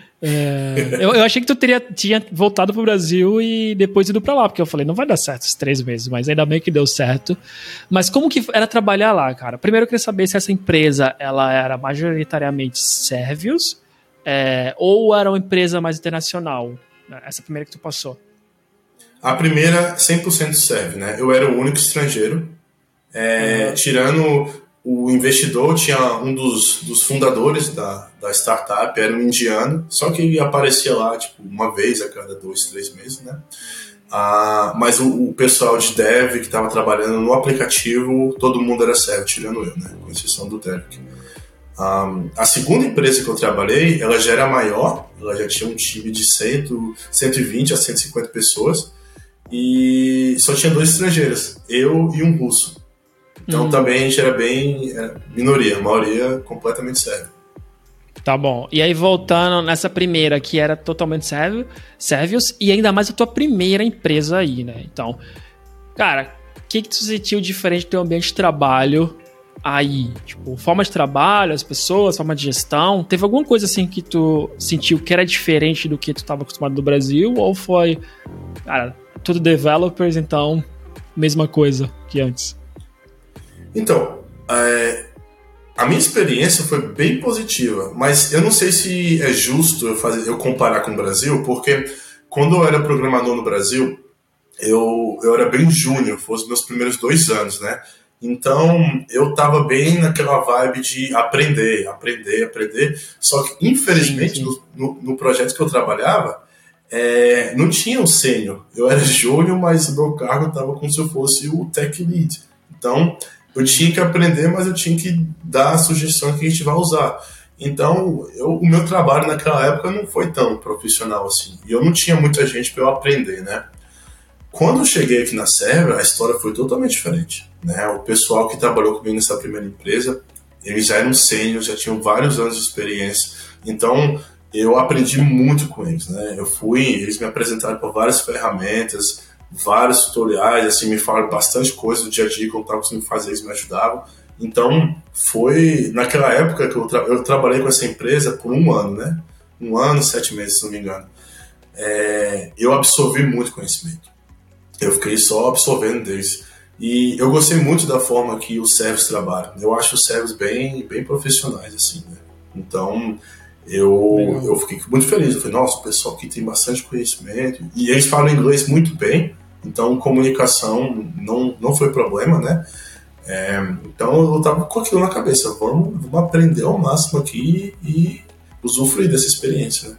Eu achei que tu tinha voltado pro Brasil e depois ido pra lá, porque eu falei, não vai dar certo esses 3 meses, mas ainda bem que deu certo. Mas como que era trabalhar lá, cara? Primeiro eu queria saber se essa empresa, ela era majoritariamente sérvios, ou era uma empresa mais internacional? Essa primeira que tu passou. A primeira, 100% sérvio, né? Eu era o único estrangeiro. Tirando o investidor, tinha um dos fundadores da startup, era um indiano, só que ele aparecia lá tipo, uma vez a cada 2, 3 meses, né? Mas o pessoal de dev que estava trabalhando no aplicativo, todo mundo era sérvio, tirando eu, né? Com exceção do Derek. A segunda empresa que eu trabalhei, ela já era maior, ela já tinha um time de 120 a 150 pessoas e só tinha 2 estrangeiros, eu e um russo. Então também a gente era bem minoria, a maioria completamente sérvio. Tá bom. E aí voltando nessa primeira, que era totalmente sérvios, e ainda mais a tua primeira empresa aí, né? Então, cara, o que tu sentiu diferente do teu ambiente de trabalho aí? Tipo, forma de trabalho, as pessoas, forma de gestão. Teve alguma coisa assim que tu sentiu que era diferente do que tu estava acostumado no Brasil? Ou foi, cara, tudo developers, então, mesma coisa que antes? Então, a minha experiência foi bem positiva, mas eu não sei se é justo eu comparar com o Brasil, porque quando eu era programador no Brasil, eu era bem júnior, foram os meus primeiros 2 anos, né? Então, eu tava bem naquela vibe de aprender, só que, infelizmente, sim. no projeto que eu trabalhava, não tinha um sênior. Eu era júnior, mas o meu cargo estava como se eu fosse o tech lead. Então, eu tinha que aprender, mas eu tinha que dar a sugestão que a gente vai usar. Então, o meu trabalho naquela época não foi tão profissional assim. E eu não tinha muita gente para eu aprender, né? Quando eu cheguei aqui na Sérvia, a história foi totalmente diferente, né? O pessoal que trabalhou comigo nessa primeira empresa, eles já eram sêniors, já tinham vários anos de experiência. Então, eu aprendi muito com eles, né? Eles me apresentaram por várias ferramentas, vários tutoriais, assim, me falaram bastante coisa do dia a dia que eu estava conseguindo fazer, eles me ajudavam. Então, foi naquela época que eu trabalhei com essa empresa por 1 ano, né? 1 ano, 7 meses, se não me engano. Eu absorvi muito conhecimento. Eu fiquei só absorvendo deles. E eu gostei muito da forma que os sérvios trabalham. Eu acho os sérvios bem, bem profissionais, assim, né? Então, eu fiquei muito feliz. Eu falei, nossa, o pessoal aqui tem bastante conhecimento. E eles falam inglês muito bem. Então, comunicação não foi problema, né? Então, eu tava com aquilo na cabeça. Vamos aprender ao máximo aqui e usufruir dessa experiência, né?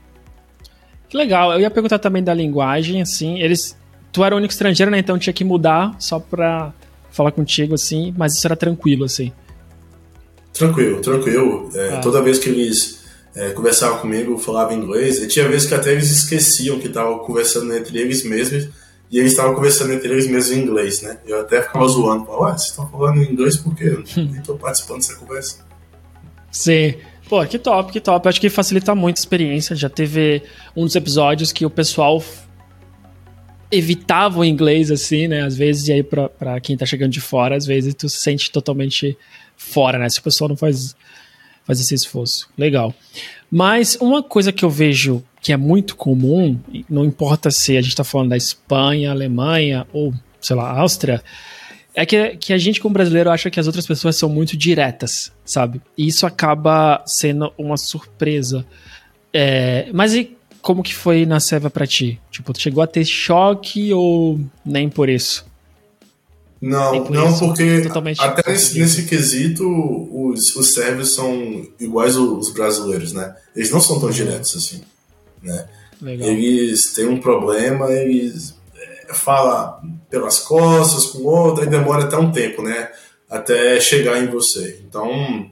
Que legal. Eu ia perguntar também da linguagem, assim. Tu era o único estrangeiro, né? Então tinha que mudar só pra falar contigo, assim. Mas isso era tranquilo, assim. Tranquilo. Toda vez que eles conversavam comigo, eu falava inglês. E tinha vezes que até eles esqueciam que estavam conversando entre eles mesmos. E eles estavam conversando entre eles mesmos em inglês, né? Eu até ficava zoando. Falava, vocês estão falando em inglês por quê? Eu nem estou participando dessa conversa. Sim. Pô, que top. Acho que facilita muito a experiência. Já teve um dos episódios que o pessoal evitava o inglês, assim, né? Às vezes, e aí pra quem tá chegando de fora, às vezes tu se sente totalmente fora, né? Se o pessoal não faz esse esforço. Legal. Mas uma coisa que eu vejo que é muito comum, não importa se a gente tá falando da Espanha, Alemanha ou, sei lá, Áustria, é que a gente como brasileiro acha que as outras pessoas são muito diretas, sabe? E isso acaba sendo uma surpresa. Mas e como que foi na Sérvia pra ti? Tipo, tu chegou a ter choque ou nem por isso? Não, porque até nesse quesito os sérvios são iguais os brasileiros, né? Eles não são tão diretos assim, né? Legal. Eles têm um problema, eles falam pelas costas com o outro, e demora até um tempo, né? Até chegar em você. Então,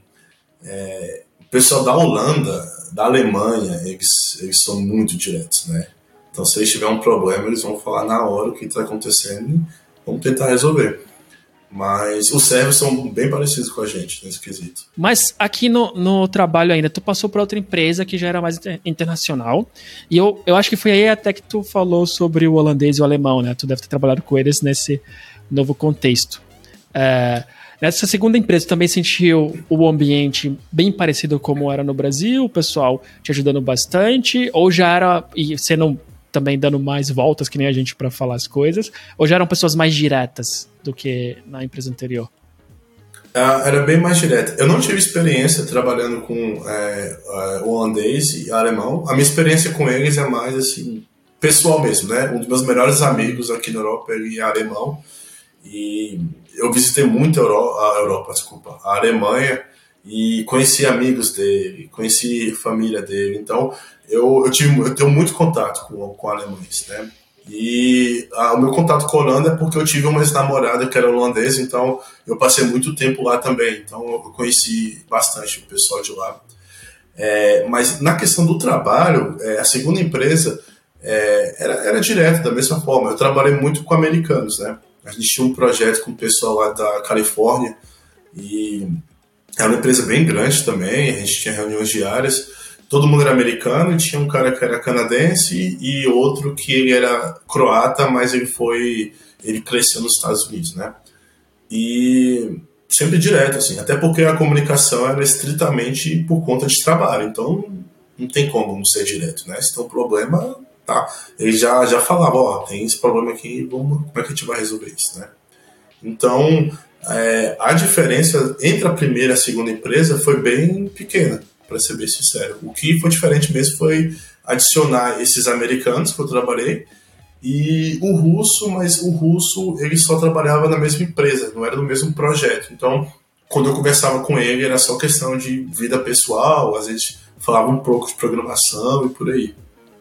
o pessoal da Holanda, da Alemanha, eles são muito diretos, né? Então, se eles tiverem um problema, eles vão falar na hora o que está acontecendo e vamos tentar resolver. Mas os sérvios são bem parecidos com a gente nesse quesito. Mas aqui no trabalho ainda, tu passou para outra empresa que já era mais internacional. E eu acho que foi aí até que tu falou sobre o holandês e o alemão, né? Tu deve ter trabalhado com eles nesse novo contexto. Nessa segunda empresa, tu também sentiu o ambiente bem parecido como era no Brasil? O pessoal te ajudando bastante? Ou já era, e você não também dando mais voltas que nem a gente para falar as coisas, ou já eram pessoas mais diretas do que na empresa anterior? Era bem mais direto. Eu não tive experiência trabalhando com holandês e alemão. A minha experiência com eles é mais assim, pessoal mesmo, né? Um dos meus melhores amigos aqui na Europa, ele é alemão, e eu visitei muito a Alemanha, e conheci amigos dele, conheci família dele, então eu tenho muito contato com alemães, né? E o meu contato com a Holanda é porque eu tive uma ex-namorada que era holandesa, então eu passei muito tempo lá também, então eu conheci bastante o pessoal de lá. Mas na questão do trabalho, a segunda empresa era direto, da mesma forma. Eu trabalhei muito com americanos, né? A gente tinha um projeto com o pessoal lá da Califórnia, e era uma empresa bem grande também, a gente tinha reuniões diárias, todo mundo era americano, e tinha um cara que era canadense e outro que ele era croata, mas ele cresceu nos Estados Unidos, né? E sempre direto, assim, até porque a comunicação era estritamente por conta de trabalho, então não tem como não ser direto, né? Se tem um problema, tá. Ele já falava, tem esse problema aqui, como é que a gente vai resolver isso, né? Então, a diferença entre a primeira e a segunda empresa foi bem pequena, para ser bem sincero. O que foi diferente mesmo foi adicionar esses americanos que eu trabalhei e o russo, mas o russo ele só trabalhava na mesma empresa, não era no mesmo projeto. Então, quando eu conversava com ele, era só questão de vida pessoal, às vezes falava um pouco de programação e por aí.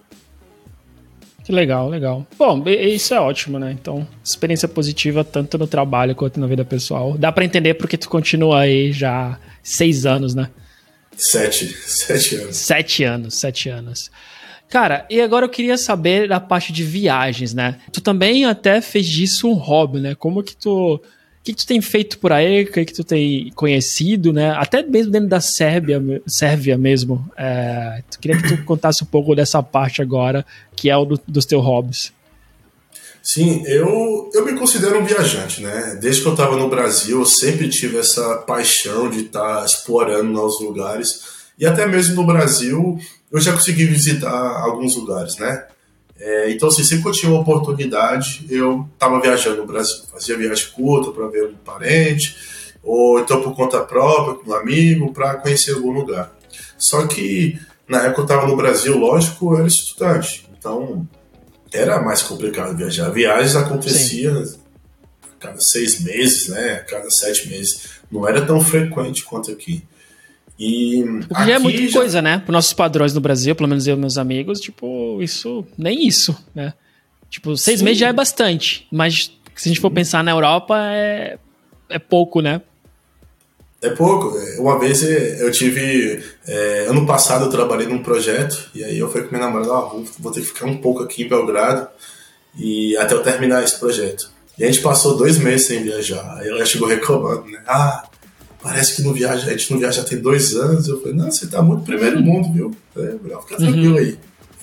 Que legal, legal. Bom, isso é ótimo, né? Então, experiência positiva tanto no trabalho quanto na vida pessoal. Dá pra entender porque tu continua aí já 6 anos, né? 7 anos. 7 anos. Cara, e agora eu queria saber da parte de viagens, né? Tu também até fez disso um hobby, né? Como que tu... O que tu tem feito por aí? O que tu tem conhecido, né? Até mesmo dentro da Sérvia mesmo. Queria que tu contasse um pouco dessa parte agora, que é o dos teus hobbies. Sim, eu me considero um viajante, né? Desde que eu estava no Brasil, eu sempre tive essa paixão de estar explorando novos lugares. E até mesmo no Brasil, eu já consegui visitar alguns lugares, né? Então, assim, sempre que eu tinha uma oportunidade, eu estava viajando no Brasil. Fazia viagem curta para ver um parente, ou então por conta própria, com um amigo, para conhecer algum lugar. Só que, na época eu estava no Brasil, lógico, eu era estudante. Então, era mais complicado viajar. Viagens aconteciam a cada 6 meses, né? A cada 7 meses. Não era tão frequente quanto aqui. E porque já é muita coisa, né? Para nossos padrões no Brasil, pelo menos eu e meus amigos, tipo, nem isso, né? Tipo, 6 meses já é bastante. Mas se a gente for pensar na Europa, é pouco, né? É pouco. Uma vez eu tive... ano passado eu trabalhei num projeto, e aí eu fui com minha namorada, vou ter que ficar um pouco aqui em Belgrado, e até eu terminar esse projeto. E a gente passou 2 meses sem viajar. Aí ela chegou reclamando, né? Parece que a gente não viaja tem 2 anos. Eu falei, não, você tá muito primeiro mundo, viu? Melhor ficar tranquilo aí.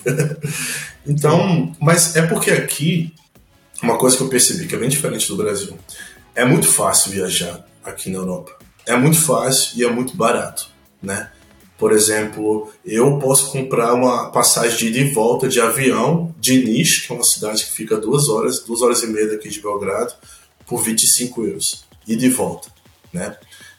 Então, mas é porque aqui, uma coisa que eu percebi que é bem diferente do Brasil, é muito fácil viajar aqui na Europa. É muito fácil e é muito barato, né? Por exemplo, eu posso comprar uma passagem de ida e volta de avião de Niš, que é uma cidade que fica 2 horas e meia daqui de Belgrado, por 25 euros. Ida e volta, né?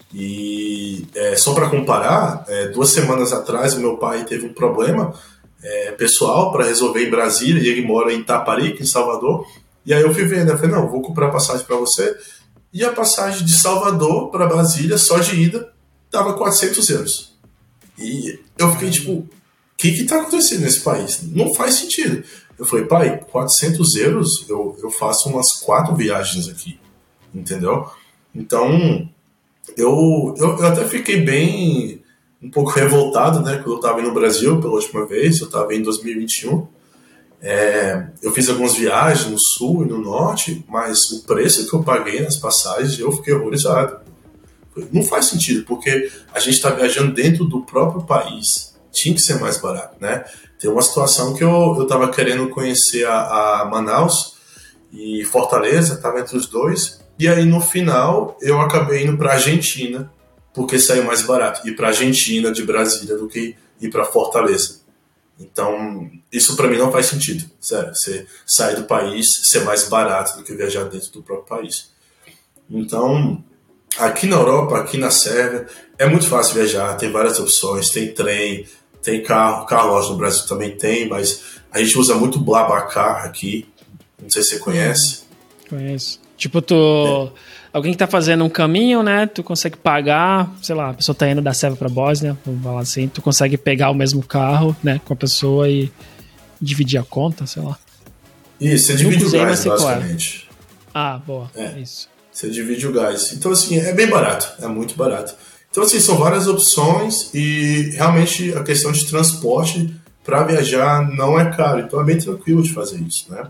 E só para comparar, 2 semanas atrás o meu pai teve um problema pessoal para resolver em Brasília, e ele mora em Itaparica, em Salvador, e aí eu fui vendo, eu falei, não, vou comprar passagem para você, e a passagem de Salvador para Brasília, só de ida, tava 400 euros. E eu fiquei tipo, o que tá acontecendo nesse país? Não faz sentido. Eu falei, pai, 400 euros, eu faço umas 4 viagens aqui, entendeu? Então... Eu até fiquei um pouco revoltado, né, quando eu estava no Brasil pela última vez, eu estava em 2021, Eu fiz algumas viagens no sul e no norte, mas o preço que eu paguei nas passagens, eu fiquei horrorizado. Não faz sentido, porque a gente está viajando dentro do próprio país. Tinha que ser mais barato, né? Tem uma situação que eu estava querendo conhecer a Manaus e Fortaleza, estava entre os dois. E aí, no final, eu acabei indo para Argentina, porque saiu mais barato. Ir para Argentina de Brasília do que ir para Fortaleza. Então, isso para mim não faz sentido. Sério, você sair do país ser mais barato do que viajar dentro do próprio país. Então, aqui na Europa, aqui na Sérvia, é muito fácil viajar, tem várias opções, tem trem, tem carro hoje no Brasil também tem, mas a gente usa muito BlaBlaCar aqui, não sei se você conhece. Conheço. Tipo, alguém que tá fazendo um caminho, né, tu consegue pagar, sei lá, a pessoa tá indo da Sérvia pra Bósnia, vamos falar assim, tu consegue pegar o mesmo carro, né, com a pessoa e dividir a conta, sei lá. Isso, você divide o gás, basicamente. Ah, boa, isso. Você divide o gás. Então, assim, é bem barato, é muito barato. Então, assim, são várias opções e realmente a questão de transporte para viajar não é caro. Então, é bem tranquilo de fazer isso, né?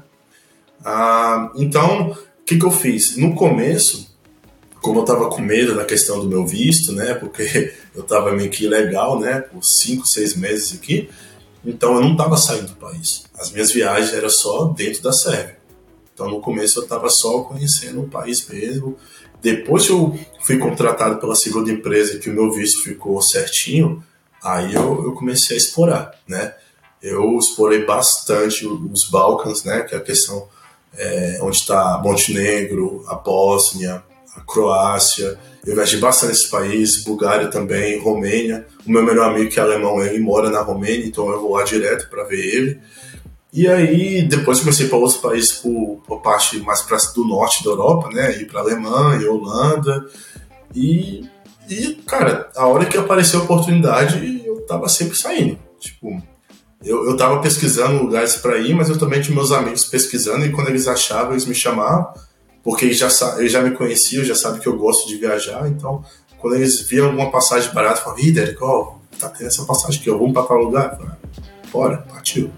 Então, o que eu fiz? No começo, como eu estava com medo da questão do meu visto, né? Porque eu estava meio que ilegal, né? Por 5, 6 meses aqui. Então, eu não estava saindo do país. As minhas viagens eram só dentro da Sérvia. Então, no começo, eu estava só conhecendo o país mesmo. Depois que eu fui contratado pela segunda empresa e que o meu visto ficou certinho, aí eu comecei a explorar, né? Eu explorei bastante os Balcãs, né? Que é a questão onde está Montenegro, a Bósnia, a Croácia. Eu viajei bastante nesses países, Bulgária também, Romênia. O meu melhor amigo, que é alemão, ele mora na Romênia, então eu vou lá direto para ver ele. E aí, depois comecei para outros países por parte mais do norte da Europa, né? Ir para Alemanha, Holanda. E, cara, a hora que apareceu a oportunidade, eu tava sempre saindo. Tipo, eu tava pesquisando lugares para ir, mas eu também tinha meus amigos pesquisando, e quando eles achavam, eles me chamavam, porque eles já me conheciam, já sabem que eu gosto de viajar. Então, quando eles viam alguma passagem barata, falavam: ih, Derek, tá tendo essa passagem aqui, vamos para tal lugar? Eu falei: bora, partiu.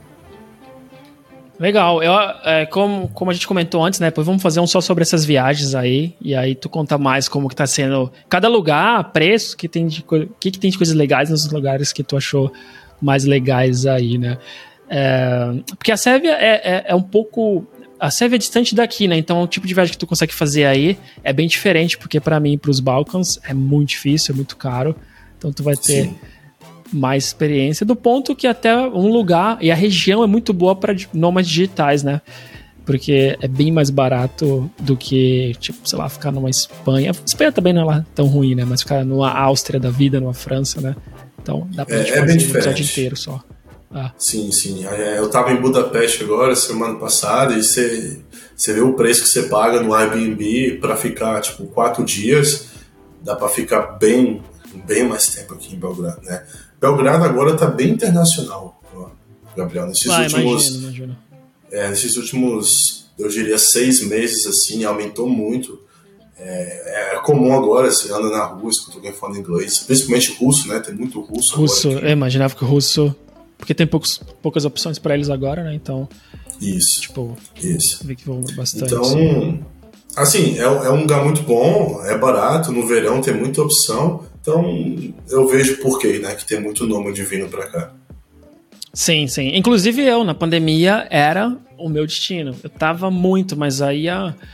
Legal, como a gente comentou antes, né? Depois vamos fazer um só sobre essas viagens aí, e aí tu conta mais como que tá sendo cada lugar, preço, que tem de coisas legais nos lugares que tu achou mais legais aí, né? Porque a Sérvia é um pouco... A Sérvia é distante daqui, né? Então o tipo de viagem que tu consegue fazer aí é bem diferente, porque para mim, pros Balcãs, é muito difícil, é muito caro. Então tu vai ter... Sim. Mais experiência, do ponto que até um lugar, e a região é muito boa para nômades digitais, né? Porque é bem mais barato do que, tipo, sei lá, ficar numa Espanha. Espanha também não é lá tão ruim, né? Mas ficar numa Áustria da vida, numa França, né? Então dá pra gente fazer um episódio inteiro só. Sim. Eu tava em Budapeste agora, semana passada, e você vê o preço que você paga no Airbnb para ficar, tipo, 4 dias. Dá para ficar bem mais tempo aqui em Belgrado, né? Belgrado agora tá bem internacional, Gabriel. Imagino. Nesses últimos, eu diria, 6 meses, assim, aumentou muito. É comum agora, você anda na rua, escuta alguém falando inglês, principalmente russo, né? Tem muito russo agora. Eu imaginava que o russo... Porque tem poucas opções para eles agora, né? Então... Isso. Tipo, isso. Vê que vão bastante. Então, assim, é um lugar muito bom, é barato, no verão tem muita opção. Então, eu vejo por quê, né? Que tem muito nômade vindo pra cá. Sim. Inclusive eu, na pandemia, era o meu destino. Eu tava muito, mas aí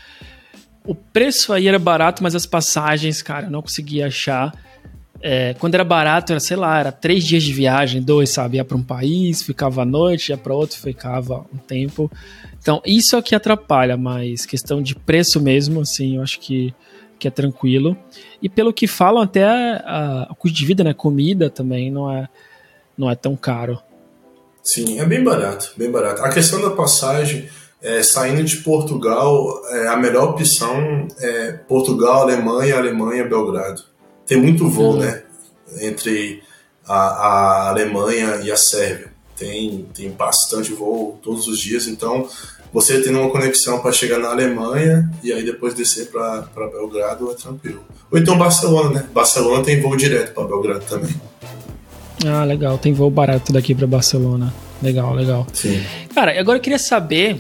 o preço aí era barato, mas as passagens, cara, eu não conseguia achar. Quando era barato, era, sei lá, era 3 dias de viagem, 2, sabe? Ia pra um país, ficava à noite, ia pra outro, ficava um tempo. Então, isso é o que atrapalha, mas questão de preço mesmo, assim, eu acho que é tranquilo. E pelo que falam, até o custo de vida, né? Comida também não é tão caro. Sim, é bem barato, bem barato. A questão da passagem, saindo de Portugal, a melhor opção é Portugal, Alemanha, Belgrado. Tem muito voo, né? Entre a Alemanha e a Sérvia. Tem bastante voo todos os dias, então você tendo uma conexão para chegar na Alemanha e aí depois descer para Belgrado é tranquilo. Ou então Barcelona, né? Barcelona tem voo direto para Belgrado também. Ah, legal. Tem voo barato daqui para Barcelona. Legal, legal. Sim. Cara, agora eu queria saber,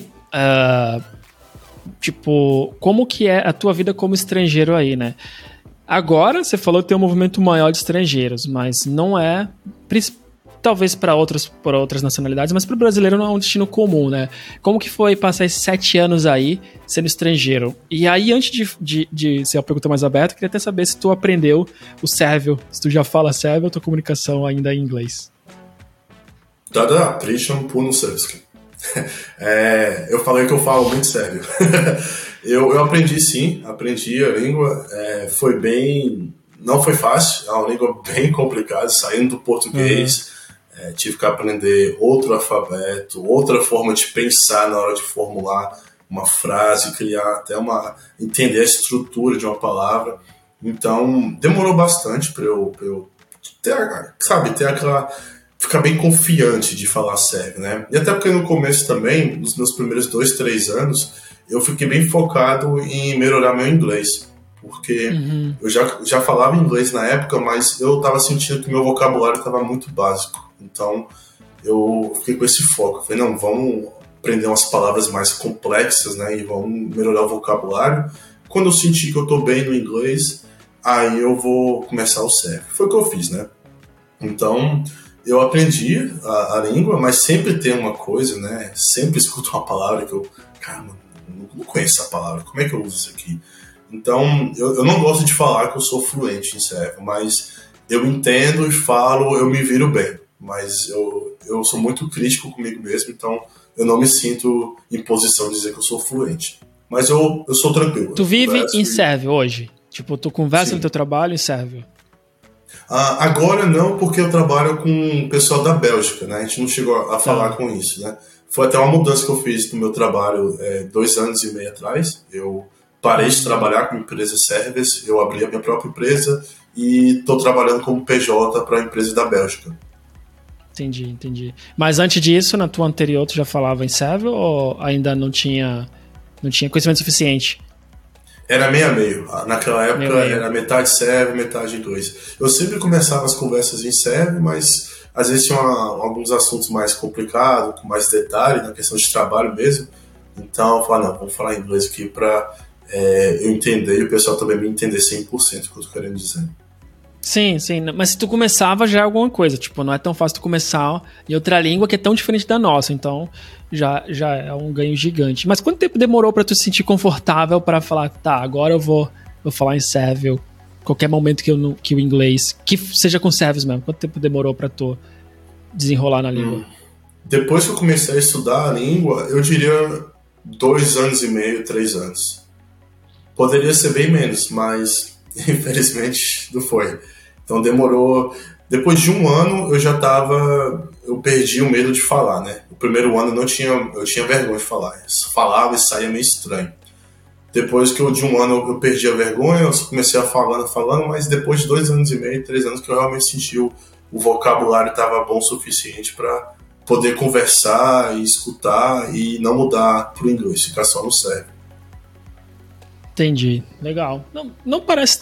tipo, como que é a tua vida como estrangeiro aí, né? Agora, você falou que tem um movimento maior de estrangeiros, mas não é, talvez para outras nacionalidades, mas para o brasileiro não é um destino comum, né? Como que foi passar esses 7 anos aí sendo estrangeiro? E aí, antes de ser uma pergunta mais aberta, eu queria até saber se tu aprendeu o sérvio, se tu já fala sérvio ou tua comunicação ainda é em inglês. Da pričam puno srpski. Eu falei que eu falo muito sérvio. eu aprendi sim, aprendi a língua, não foi fácil, é uma língua bem complicada, saindo do português, tive que aprender outro alfabeto, outra forma de pensar na hora de formular uma frase, entender a estrutura de uma palavra. Então, demorou bastante para eu ter aquela... ficar bem confiante de falar sérvio, né? E até porque no começo também, nos meus primeiros 2-3 anos, eu fiquei bem focado em melhorar meu inglês. Porque eu já falava inglês na época, mas eu estava sentindo que meu vocabulário estava muito básico. Então, eu fiquei com esse foco. Eu falei, não, vamos aprender umas palavras mais complexas, né? E vamos melhorar o vocabulário. Quando eu sentir que eu estou bem no inglês, aí eu vou começar o sérvio. Foi o que eu fiz, né? Então... eu aprendi a língua, mas sempre tem uma coisa, né? Sempre escuto uma palavra que eu... caramba, não conheço essa palavra. Como é que eu uso isso aqui? Então, eu não gosto de falar que eu sou fluente em sérvio, mas eu entendo e falo, eu me viro bem. Mas eu sou muito crítico comigo mesmo, então eu não me sinto em posição de dizer que eu sou fluente. Mas eu sou tranquilo. Tu vive em sérvio hoje? Tipo, tu conversa no teu trabalho em sérvio? Agora não, porque eu trabalho com o pessoal da Bélgica, né? A gente não chegou a falar com isso, né? Foi até uma mudança que eu fiz no meu trabalho 2 anos e meio atrás. Eu parei de trabalhar com empresas sérvias, eu abri a minha própria empresa e estou trabalhando como PJ para a empresa da Bélgica. Entendi. Mas antes disso, na tua anterior, tu já falava em sérvio ou ainda não tinha conhecimento suficiente? Era meio a meio. Naquela época era metade sérvio, metade inglês. Eu sempre começava as conversas em sérvio, mas às vezes tinha alguns assuntos mais complicados, com mais detalhe, na questão de trabalho mesmo. Então eu falava, não, vamos falar inglês aqui para eu entender e o pessoal também me entender 100% o que eu tô querendo dizer. Sim, mas se tu começava já é alguma coisa, tipo, não é tão fácil tu começar em outra língua que é tão diferente da nossa, então já é um ganho gigante. Mas quanto tempo demorou pra tu se sentir confortável pra falar, tá, agora eu vou falar em sérvio, qualquer momento que o inglês, que seja com sérvios mesmo, quanto tempo demorou pra tu desenrolar na língua? Depois que eu comecei a estudar a língua, eu diria 2 anos e meio, 3 anos. Poderia ser bem menos, mas infelizmente não foi. Então demorou. Depois de 1 ano eu perdi o medo de falar, né? O primeiro ano eu tinha vergonha de falar. Eu falava e saía meio estranho. Depois de 1 ano eu perdi a vergonha, eu comecei a falando, mas depois de 2 anos e meio, 3 anos que eu realmente senti o vocabulário estava bom o suficiente para poder conversar e escutar e não mudar pro inglês, ficar só no sérvio. Entendi, legal. Não parece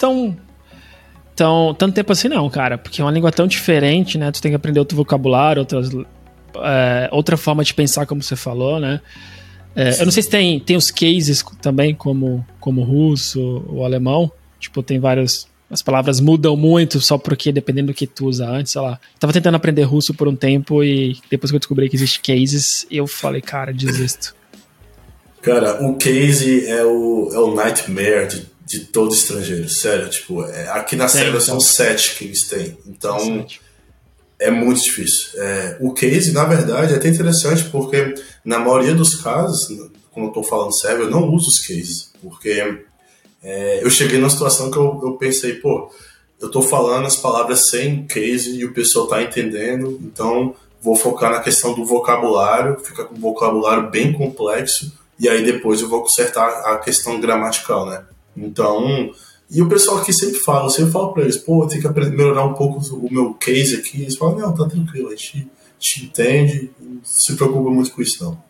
tanto tempo assim não, cara, porque é uma língua tão diferente, né? Tu tem que aprender outro vocabulário, outra forma de pensar, como você falou, né? Eu não sei se tem os cases também, como o russo ou alemão. Tipo, tem vários... As palavras mudam muito só porque dependendo do que tu usa antes, sei lá. Tava tentando aprender russo por um tempo e depois que eu descobri que existe cases, eu falei, cara, desisto. Cara, o case é o nightmare de todo estrangeiro, sério. Tipo, aqui na Sérvia são 7 que eles têm, então é muito difícil. O case, na verdade, é até interessante porque na maioria dos casos, como eu tô falando sérvio, eu não uso os cases, porque eu cheguei numa situação que eu pensei, pô, eu tô falando as palavras sem case e o pessoal tá entendendo, então vou focar na questão do vocabulário, fica com um vocabulário bem complexo, e aí depois eu vou consertar a questão gramatical, né? Então, e o pessoal aqui sempre fala, eu sempre falo pra eles, pô, eu tenho que aprender a melhorar um pouco o meu case aqui. Eles falam, não, tá tranquilo, a gente entende, não se preocupa muito com isso, não.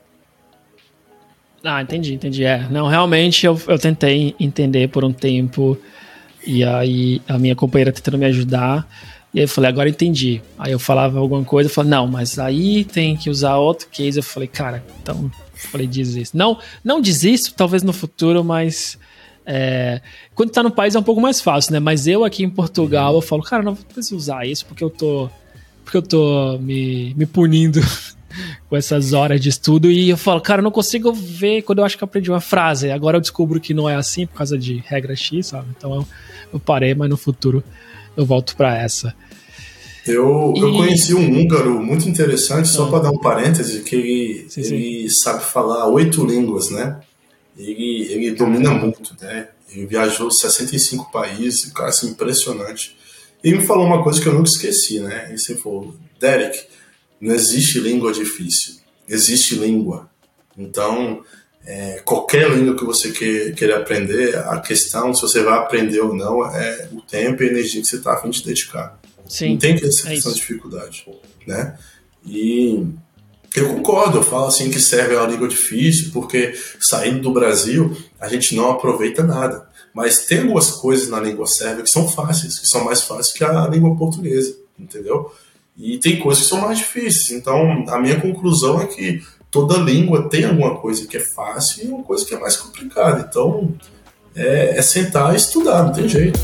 Ah, entendi. Não, realmente eu tentei entender por um tempo, e aí a minha companheira tentando me ajudar, E aí eu falei, agora entendi. Aí eu falava alguma coisa, eu falei, não, mas aí tem que usar outro case. Eu falei, cara, então, eu falei, desisto. Não desisto, talvez no futuro, mas quando tá no país é um pouco mais fácil, né? Mas eu aqui em Portugal, eu falo, cara, não preciso usar isso porque eu tô me punindo com essas horas de estudo. E eu falo, cara, eu não consigo ver quando eu acho que eu aprendi uma frase. Agora eu descubro que não é assim por causa de regra X, sabe? Então eu parei, mas no futuro eu volto pra essa. Eu conheci um húngaro muito interessante, só para dar um parêntese, que ele sabe falar 8 línguas, né? Ele domina muito, né? Ele viajou 65 países, cara, assim, impressionante. E me falou uma coisa que eu nunca esqueci, né? Ele sempre falou, Derek, não existe língua difícil, existe língua. Então, qualquer língua que você queira aprender, a questão, se você vai aprender ou não, é o tempo e a energia que você está a fim de dedicar. Sim, não tem essa questão de dificuldade, né? E eu concordo, eu falo assim que serve a língua difícil, porque saindo do Brasil, a gente não aproveita nada. Mas tem algumas coisas na língua sérvia que são fáceis, que são mais fáceis que a língua portuguesa, entendeu? E tem coisas que são mais difíceis. Então, a minha conclusão é que toda língua tem alguma coisa que é fácil e uma coisa que é mais complicada. Então, é sentar e estudar, não tem jeito.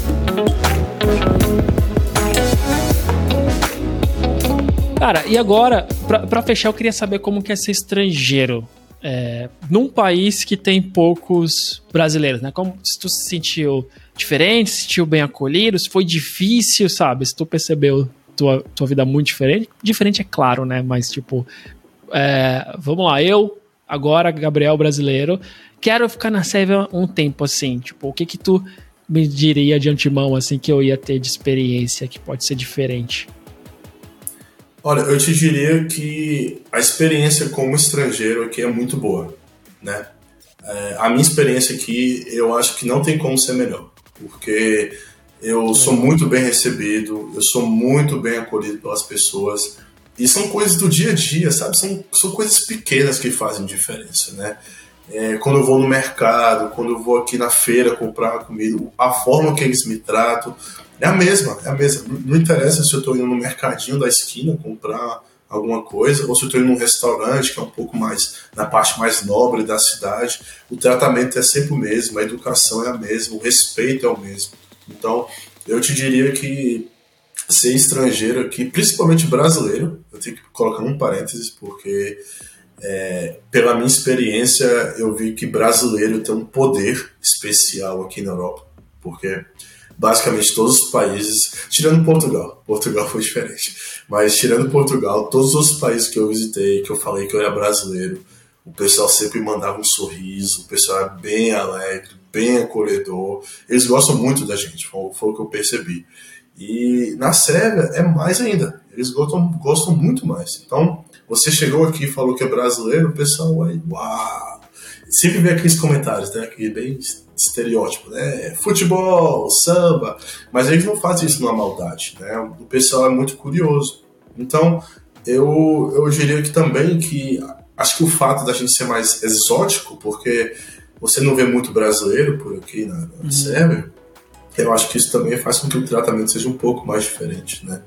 Cara, e agora, pra fechar, eu queria saber como que é ser estrangeiro num país que tem poucos brasileiros, né? Como se tu se sentiu diferente, se sentiu bem acolhido, se foi difícil, sabe? Se tu percebeu tua vida muito diferente. Diferente é claro, né? Mas, tipo, vamos lá, eu, agora, Gabriel brasileiro, quero ficar na Sérvia um tempo, assim. Tipo, o que tu me diria de antemão, assim, que eu ia ter de experiência que pode ser diferente? Olha, eu te diria que a experiência como estrangeiro aqui é muito boa, né? A minha experiência aqui, eu acho que não tem como ser melhor, porque eu sou muito bem recebido, eu sou muito bem acolhido pelas pessoas, e são coisas do dia a dia, sabe? São coisas pequenas que fazem diferença, né? Quando eu vou no mercado, quando eu vou aqui na feira comprar comida, a forma que eles me tratam é a mesma. Não interessa se eu estou indo no mercadinho da esquina comprar alguma coisa, ou se eu estou indo num restaurante que é um pouco mais na parte mais nobre da cidade, o tratamento é sempre o mesmo, a educação é a mesma, o respeito é o mesmo. Então, eu te diria que ser estrangeiro aqui, principalmente brasileiro, eu tenho que colocar um parênteses, porque pela minha experiência, eu vi que brasileiro tem um poder especial aqui na Europa, porque basicamente todos os países, tirando Portugal foi diferente, mas tirando Portugal, todos os países que eu visitei, que eu falei que eu era brasileiro, o pessoal sempre mandava um sorriso, o pessoal é bem alegre, bem acolhedor, eles gostam muito da gente, foi o que eu percebi. E na Sérvia é mais ainda, eles gostam muito mais. Então, você chegou aqui e falou que é brasileiro, o pessoal vai, uau! Sempre vê aqueles comentários, né, que é bem estereótipo, né, futebol, samba, mas eles não fazem isso na maldade, né, o pessoal é muito curioso. Então, eu diria que também acho que o fato da gente ser mais exótico, porque você não vê muito brasileiro por aqui na Sérvia, eu acho que isso também faz com que o tratamento seja um pouco mais diferente, né?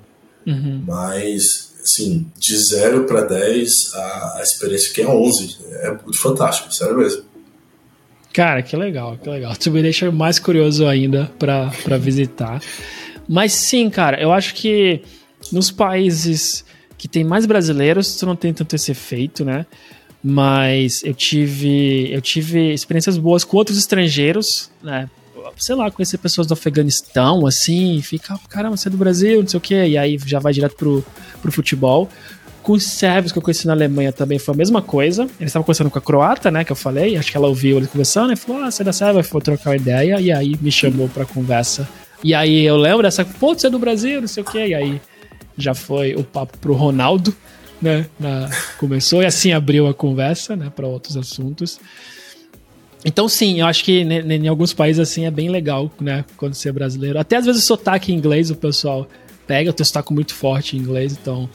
Mas, assim, de 0 para 10, a experiência aqui é 11. É muito fantástico, sério mesmo. Cara, que legal, que legal. Tu me deixa mais curioso ainda pra visitar. Mas sim, cara, eu acho que nos países que tem mais brasileiros, tu não tem tanto esse efeito, né? Mas eu tive experiências boas com outros estrangeiros, né? Sei lá, conhecer pessoas do Afeganistão, assim, fica, caramba, você é do Brasil, não sei o quê, e aí já vai direto pro futebol. Com os sérvios que eu conheci na Alemanha também foi a mesma coisa. Eles estavam conversando com a croata, né, que eu falei, acho que ela ouviu eles conversando, e falou, você é da Sérvia, vou trocar uma ideia, e aí me chamou pra conversa. E aí eu lembro dessa, pô, você é do Brasil, não sei o quê, e aí já foi o papo pro Ronaldo, né, começou, e assim abriu a conversa, né, pra outros assuntos. Então, sim, eu acho que em alguns países, assim, é bem legal, né, quando você é brasileiro. Até às vezes o sotaque em inglês o pessoal pega, eu tenho sotaque muito forte em inglês, então,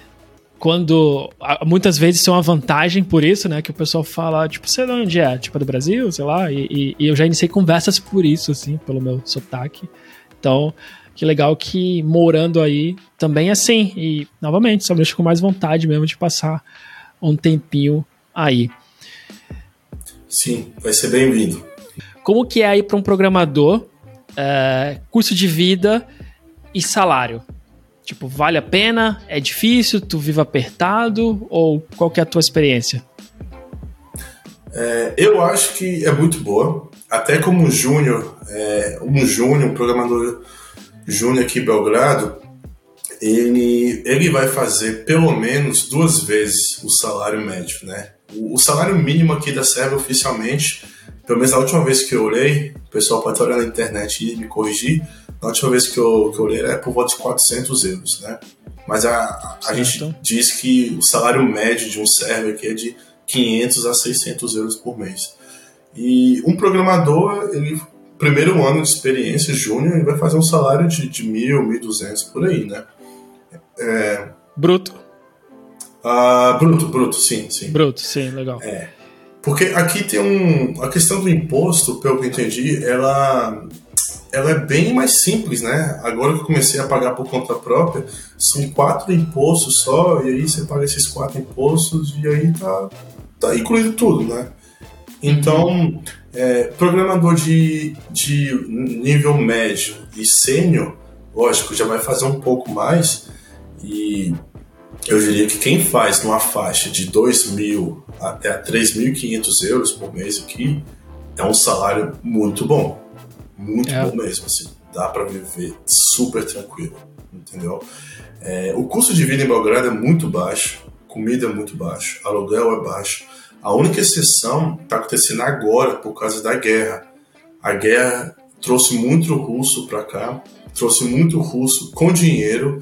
muitas vezes isso é uma vantagem por isso, né, que o pessoal fala, tipo, sei lá onde é, tipo, é do Brasil, sei lá, e eu já iniciei conversas por isso, assim, pelo meu sotaque. Então, que legal que morando aí também é assim. E, novamente, só me deixa com mais vontade mesmo de passar um tempinho aí. Sim, vai ser bem-vindo. Como que é aí para um programador, custo de vida e salário? Tipo, vale a pena? É difícil? Tu vive apertado? Ou qual que é a tua experiência? Eu acho que é muito boa. Até como júnior, um programador júnior aqui em Belgrado, ele vai fazer pelo menos 2 vezes o salário médio, né? O salário mínimo aqui da Sérvia oficialmente, pelo menos a última vez que eu olhei, o pessoal pode estar olhando na internet e me corrigir, na última vez que eu olhei era por volta de 400 euros, né? Mas a gente diz que o salário médio de um sérvio aqui é de 500 a 600 euros por mês. E um programador, ele, primeiro ano de experiência, júnior, ele vai fazer um salário de 1.000, 1.200 por aí, né? Bruto? Bruto, sim. Bruto, sim, legal. Porque aqui tem a questão do imposto, pelo que eu entendi, ela é bem mais simples, né? Agora que eu comecei a pagar por conta própria, são 4 impostos só, e aí você paga esses 4 impostos e aí tá incluído tudo, né? Então, programador de nível médio e sênior, lógico, já vai fazer um pouco mais, e eu diria que quem faz numa faixa de 2.000 até 3.500 euros por mês aqui, é um salário muito bom. Muito bom mesmo, assim. Dá pra viver super tranquilo, entendeu? O custo de vida em Belgrado é muito baixo, comida é muito baixo, aluguel é baixo. A única exceção está acontecendo agora por causa da guerra. A guerra trouxe muito russo para cá, trouxe muito russo com dinheiro,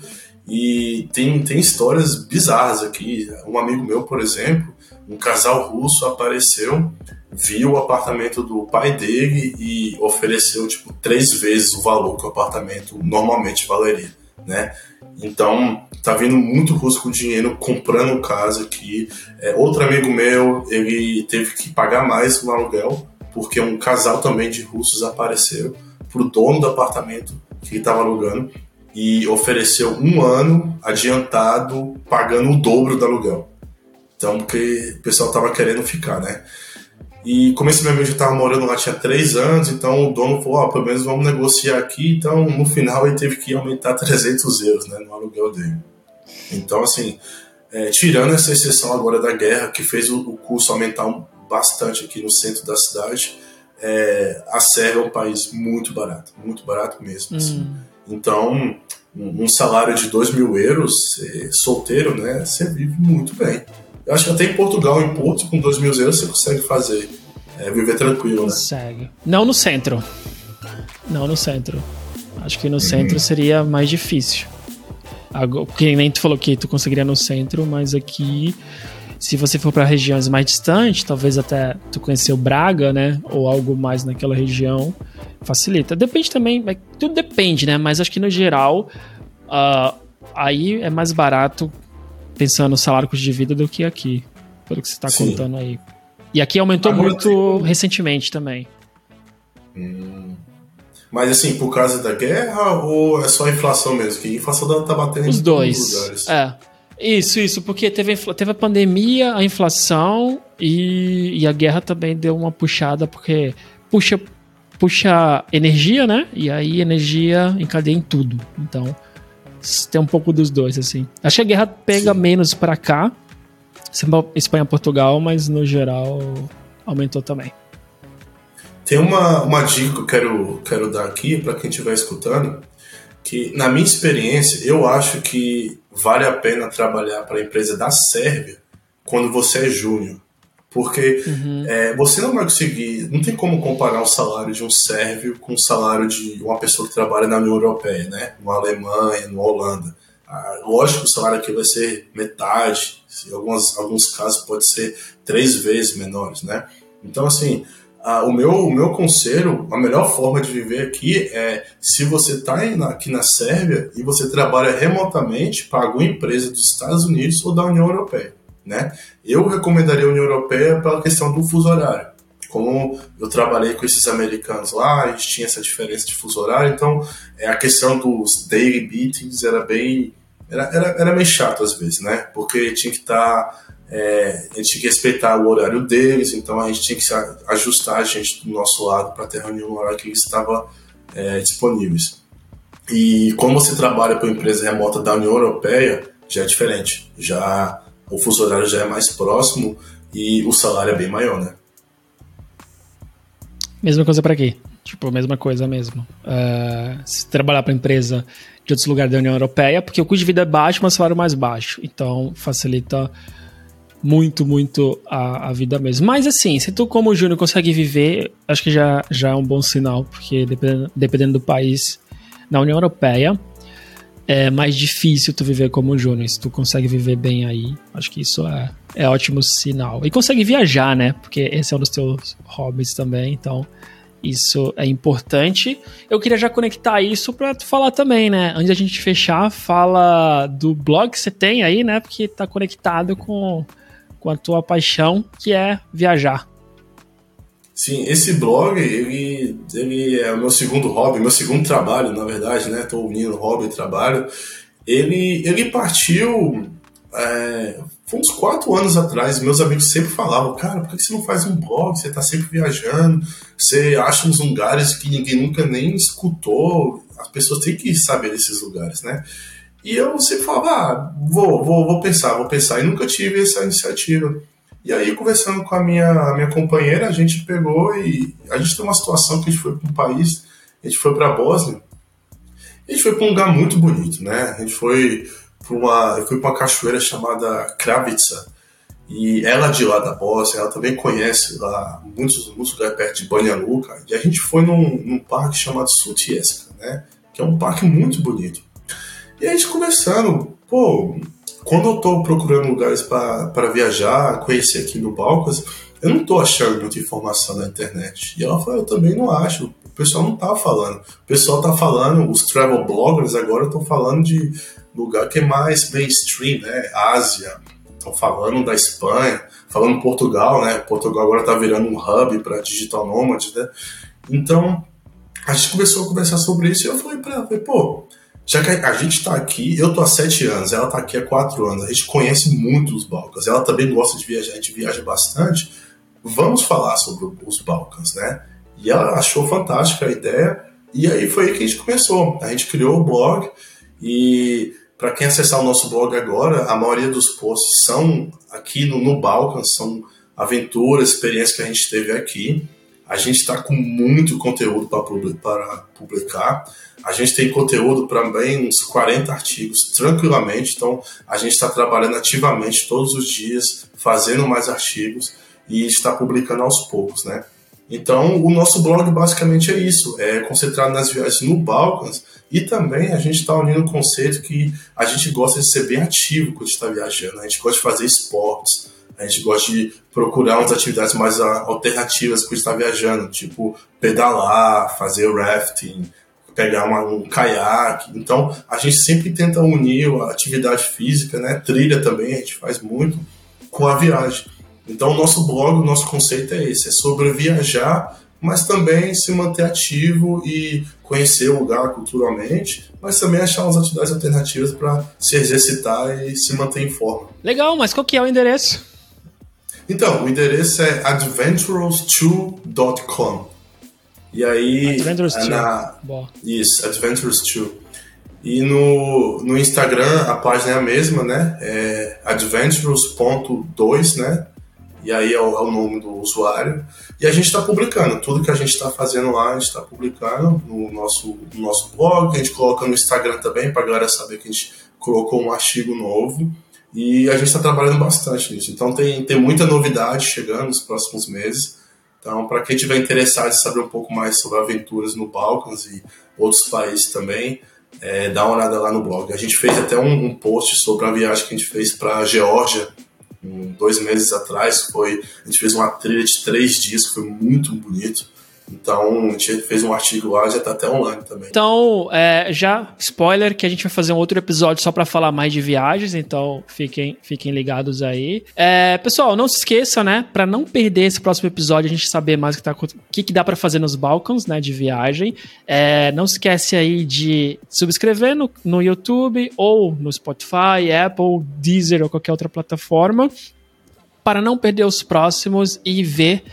e tem histórias bizarras aqui. Um amigo meu, por exemplo, um casal russo apareceu, viu o apartamento do pai dele e ofereceu 3 vezes o valor que o apartamento normalmente valeria, né? Então, tá vindo muito russo com dinheiro comprando casa aqui. Outro amigo meu, ele teve que pagar mais no aluguel, porque um casal também de russos apareceu pro dono do apartamento que ele estava alugando e ofereceu 1 ano adiantado, pagando o dobro do aluguel. Então, porque o pessoal tava querendo ficar, né? E como esse meu amigo já estava morando lá, tinha 3 anos, então o dono falou, pelo menos vamos negociar aqui. Então, no final, ele teve que aumentar 300 euros, né, no aluguel dele. Então, assim, tirando essa exceção agora da guerra, que fez o custo aumentar bastante aqui no centro da cidade, a Sérvia é um país muito barato mesmo. Assim. Então, um salário de 2.000 euros, solteiro, né, você vive muito bem. Eu acho que até em Portugal, em Porto, com 2.000 euros você consegue fazer, viver tranquilo, né? Consegue. Não no centro. Acho que no centro seria mais difícil. Porque nem tu falou que tu conseguiria no centro, mas aqui, se você for para regiões mais distantes, talvez até tu conhecer o Braga, né? Ou algo mais naquela região, facilita. Depende também, tudo depende, né? Mas acho que no geral, aí é mais barato pensando no salário custo de vida do que aqui, pelo que você está contando aí. E aqui aumentou muito recentemente também. Mas assim, por causa da guerra ou é só a inflação mesmo? Que a inflação tá batendo os em dois. Todos os lugares. Isso, porque teve a pandemia, a inflação e a guerra também deu uma puxada, porque puxa energia, né? E aí energia encadeia em tudo. Então, tem um pouco dos dois, assim. Acho que a guerra pega menos pra cá, Espanha, Portugal, mas no geral aumentou também. Tem uma dica que eu quero dar aqui para quem estiver escutando, que na minha experiência, eu acho que vale a pena trabalhar para a empresa da Sérvia quando você é júnior. Porque você não vai conseguir, não tem como comparar o salário de um sérvio com o salário de uma pessoa que trabalha na União Europeia, né? Na Alemanha, na Holanda. Lógico que o salário aqui vai ser metade, em alguns casos pode ser 3 vezes menores, né? Então, assim, o meu conselho, a melhor forma de viver aqui é se você está aqui na Sérvia e você trabalha remotamente para alguma empresa dos Estados Unidos ou da União Europeia, né? Eu recomendaria a União Europeia pela questão do fuso horário. como eu trabalhei com esses americanos lá, a gente tinha essa diferença de fuso horário, então a questão dos daily meetings era meio chato às vezes, né? Porque tinha que estar... a gente tinha que respeitar o horário deles, então a gente tinha que ajustar a gente do nosso lado para ter reunião no horário que eles estavam disponíveis. E como você trabalha para uma empresa remota da União Europeia, já é diferente. Já o fuso horário já é mais próximo e o salário é bem maior, né? Mesma coisa para aqui. Tipo, mesma coisa mesmo. Se trabalhar para empresa de outros lugares da União Europeia, porque o custo de vida é baixo, mas o salário é mais baixo. Então, facilita muito, muito a vida mesmo. Mas assim, se tu como júnior consegue viver, acho que já é um bom sinal, porque dependendo do país, na União Europeia, é mais difícil tu viver como júnior. Se tu consegue viver bem aí, acho que isso é ótimo sinal. E consegue viajar, né? Porque esse é um dos teus hobbies também, então isso é importante. Eu queria já conectar isso pra tu falar também, né? Antes da gente fechar, fala do blog que você tem aí, né? Porque tá conectado com a tua paixão, que é viajar. Sim, esse blog, ele é o meu segundo hobby, meu segundo trabalho, na verdade, né? Tô unindo hobby e trabalho. Ele partiu... foi uns 4 anos atrás, meus amigos sempre falavam, cara, por que você não faz um blog? Você tá sempre viajando, você acha uns lugares que ninguém nunca nem escutou, as pessoas têm que saber desses lugares, né? E eu sempre falava, vou pensar, e nunca tive essa iniciativa. E aí, conversando com a minha companheira, a gente pegou e a gente tem uma situação que a gente foi para um país, a gente foi para a Bósnia, a gente foi para um lugar muito bonito, né? Eu fui para uma cachoeira chamada Kravica, e ela de lá da Bósnia, ela também conhece lá muitos lugares perto de Banja Luka, e a gente foi num parque chamado Sutjeska, né? Que é um parque muito bonito. E a gente conversando, quando eu tô procurando lugares para viajar, conhecer aqui no Balcãs, eu não tô achando muita informação na internet. E ela falou, eu também não acho, o pessoal não tá falando. O pessoal tá falando, os travel bloggers agora estão falando de lugar que é mais mainstream, né? Ásia, estão falando da Espanha, falando Portugal, né? Portugal agora tá virando um hub para digital nomads, né? Então, a gente começou a conversar sobre isso e eu falei pra ela, já que a gente tá aqui, eu tô há 7 anos, ela tá aqui há 4 anos, a gente conhece muito os Balcãs, ela também gosta de viajar, a gente viaja bastante, vamos falar sobre os Balcãs, né? E ela achou fantástica a ideia, e aí foi aí que a gente começou. A gente criou o blog, e para quem acessar o nosso blog agora, a maioria dos posts são aqui no Balcãs, são aventuras, experiências que a gente teve aqui. A gente está com muito conteúdo para publicar. A gente tem conteúdo para bem uns 40 artigos tranquilamente. Então, a gente está trabalhando ativamente todos os dias, fazendo mais artigos e está publicando aos poucos, né? Então, o nosso blog basicamente é isso. É concentrado nas viagens no Balcãs e também a gente está unindo o conceito que a gente gosta de ser bem ativo quando está viajando. A gente gosta de fazer esportes. A gente gosta de procurar umas atividades mais alternativas quando está viajando, tipo pedalar, fazer rafting, pegar um caiaque. Então, a gente sempre tenta unir a atividade física, né? Trilha também, a gente faz muito, com a viagem. Então, o nosso blog, o nosso conceito é esse, é sobre viajar, mas também se manter ativo e conhecer o lugar culturalmente, mas também achar umas atividades alternativas para se exercitar e se manter em forma. Legal, mas qual que é o endereço? Então, o endereço é adventurous2.com. E aí... Adventurous2. Isso, Adventurous2. E no Instagram, a página é a mesma, né? É adventurous.2, né? E aí é o nome do usuário. E a gente está publicando. Tudo que a gente está fazendo lá, a gente está publicando no nosso blog. A gente coloca no Instagram também, para a galera saber que a gente colocou um artigo novo. E a gente está trabalhando bastante nisso. Então tem muita novidade chegando nos próximos meses. Então, para quem estiver interessado em saber um pouco mais sobre aventuras no Balcãs e outros países também, dá uma olhada lá no blog. A gente fez até um post sobre a viagem que a gente fez para a Geórgia 2 meses atrás. A gente fez uma trilha de 3 dias, que foi muito bonito. Então, a gente fez um artigo lá, já está até online também. Então, já spoiler que a gente vai fazer um outro episódio só para falar mais de viagens, então fiquem ligados aí. Pessoal, não se esqueça, né, para não perder esse próximo episódio, a gente saber mais o que dá para fazer nos Balcãs, né, de viagem. Não se esquece aí de subscrever no YouTube ou no Spotify, Apple, Deezer ou qualquer outra plataforma, para não perder os próximos e ver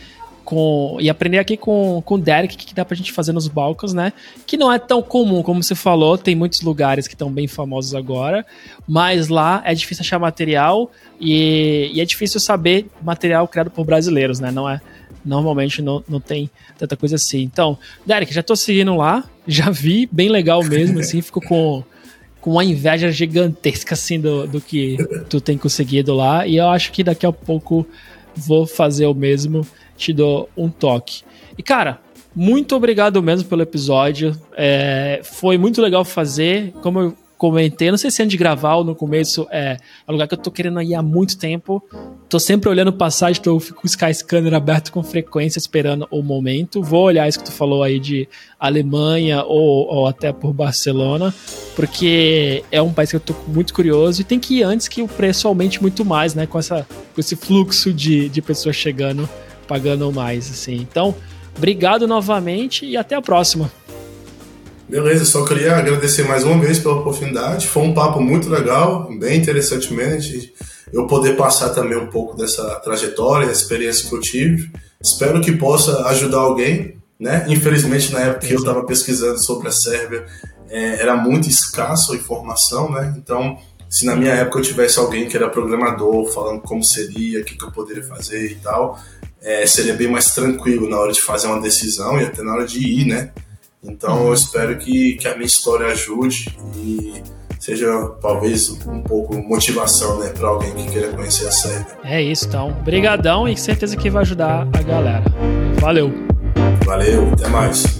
e aprender aqui com o Derek o que dá pra gente fazer nos Balcãs, né? Que não é tão comum, como você falou, tem muitos lugares que estão bem famosos agora, mas lá é difícil achar material e é difícil saber material criado por brasileiros, né? Normalmente não tem tanta coisa assim. Então, Derek, já tô seguindo lá, já vi, bem legal mesmo, assim, fico com uma inveja gigantesca, assim, do que tu tem conseguido lá, e eu acho que daqui a pouco vou fazer o mesmo, te dou um toque. E, cara, muito obrigado mesmo pelo episódio. Foi muito legal fazer. Como eu comentei, não sei se antes de gravar ou no começo, é um lugar que eu tô querendo ir há muito tempo. Tô sempre olhando passagem, fico com o Skyscanner aberto com frequência, esperando o momento. Vou olhar isso que tu falou aí de Alemanha ou até por Barcelona, porque é um país que eu tô muito curioso e tem que ir antes que o preço aumente muito mais, né? Com esse fluxo de pessoas chegando, pagando mais, assim. Então, obrigado novamente e até a próxima. Beleza, só queria agradecer mais uma vez pela oportunidade. Foi um papo muito legal, bem interessante mesmo. Eu poder passar também um pouco dessa trajetória, a experiência que eu tive. Espero que possa ajudar alguém, né? Infelizmente, na época que eu estava pesquisando sobre a Sérvia, era muito escasso a informação, né? Então, se na minha época eu tivesse alguém que era programador, falando como seria, o que eu poderia fazer e tal, seria bem mais tranquilo na hora de fazer uma decisão e até na hora de ir, né? Então eu espero que a minha história ajude e seja talvez um pouco motivação, né, para alguém que queira conhecer a Sérvia. É isso, então. Brigadão e certeza que vai ajudar a galera. Valeu! Valeu, até mais!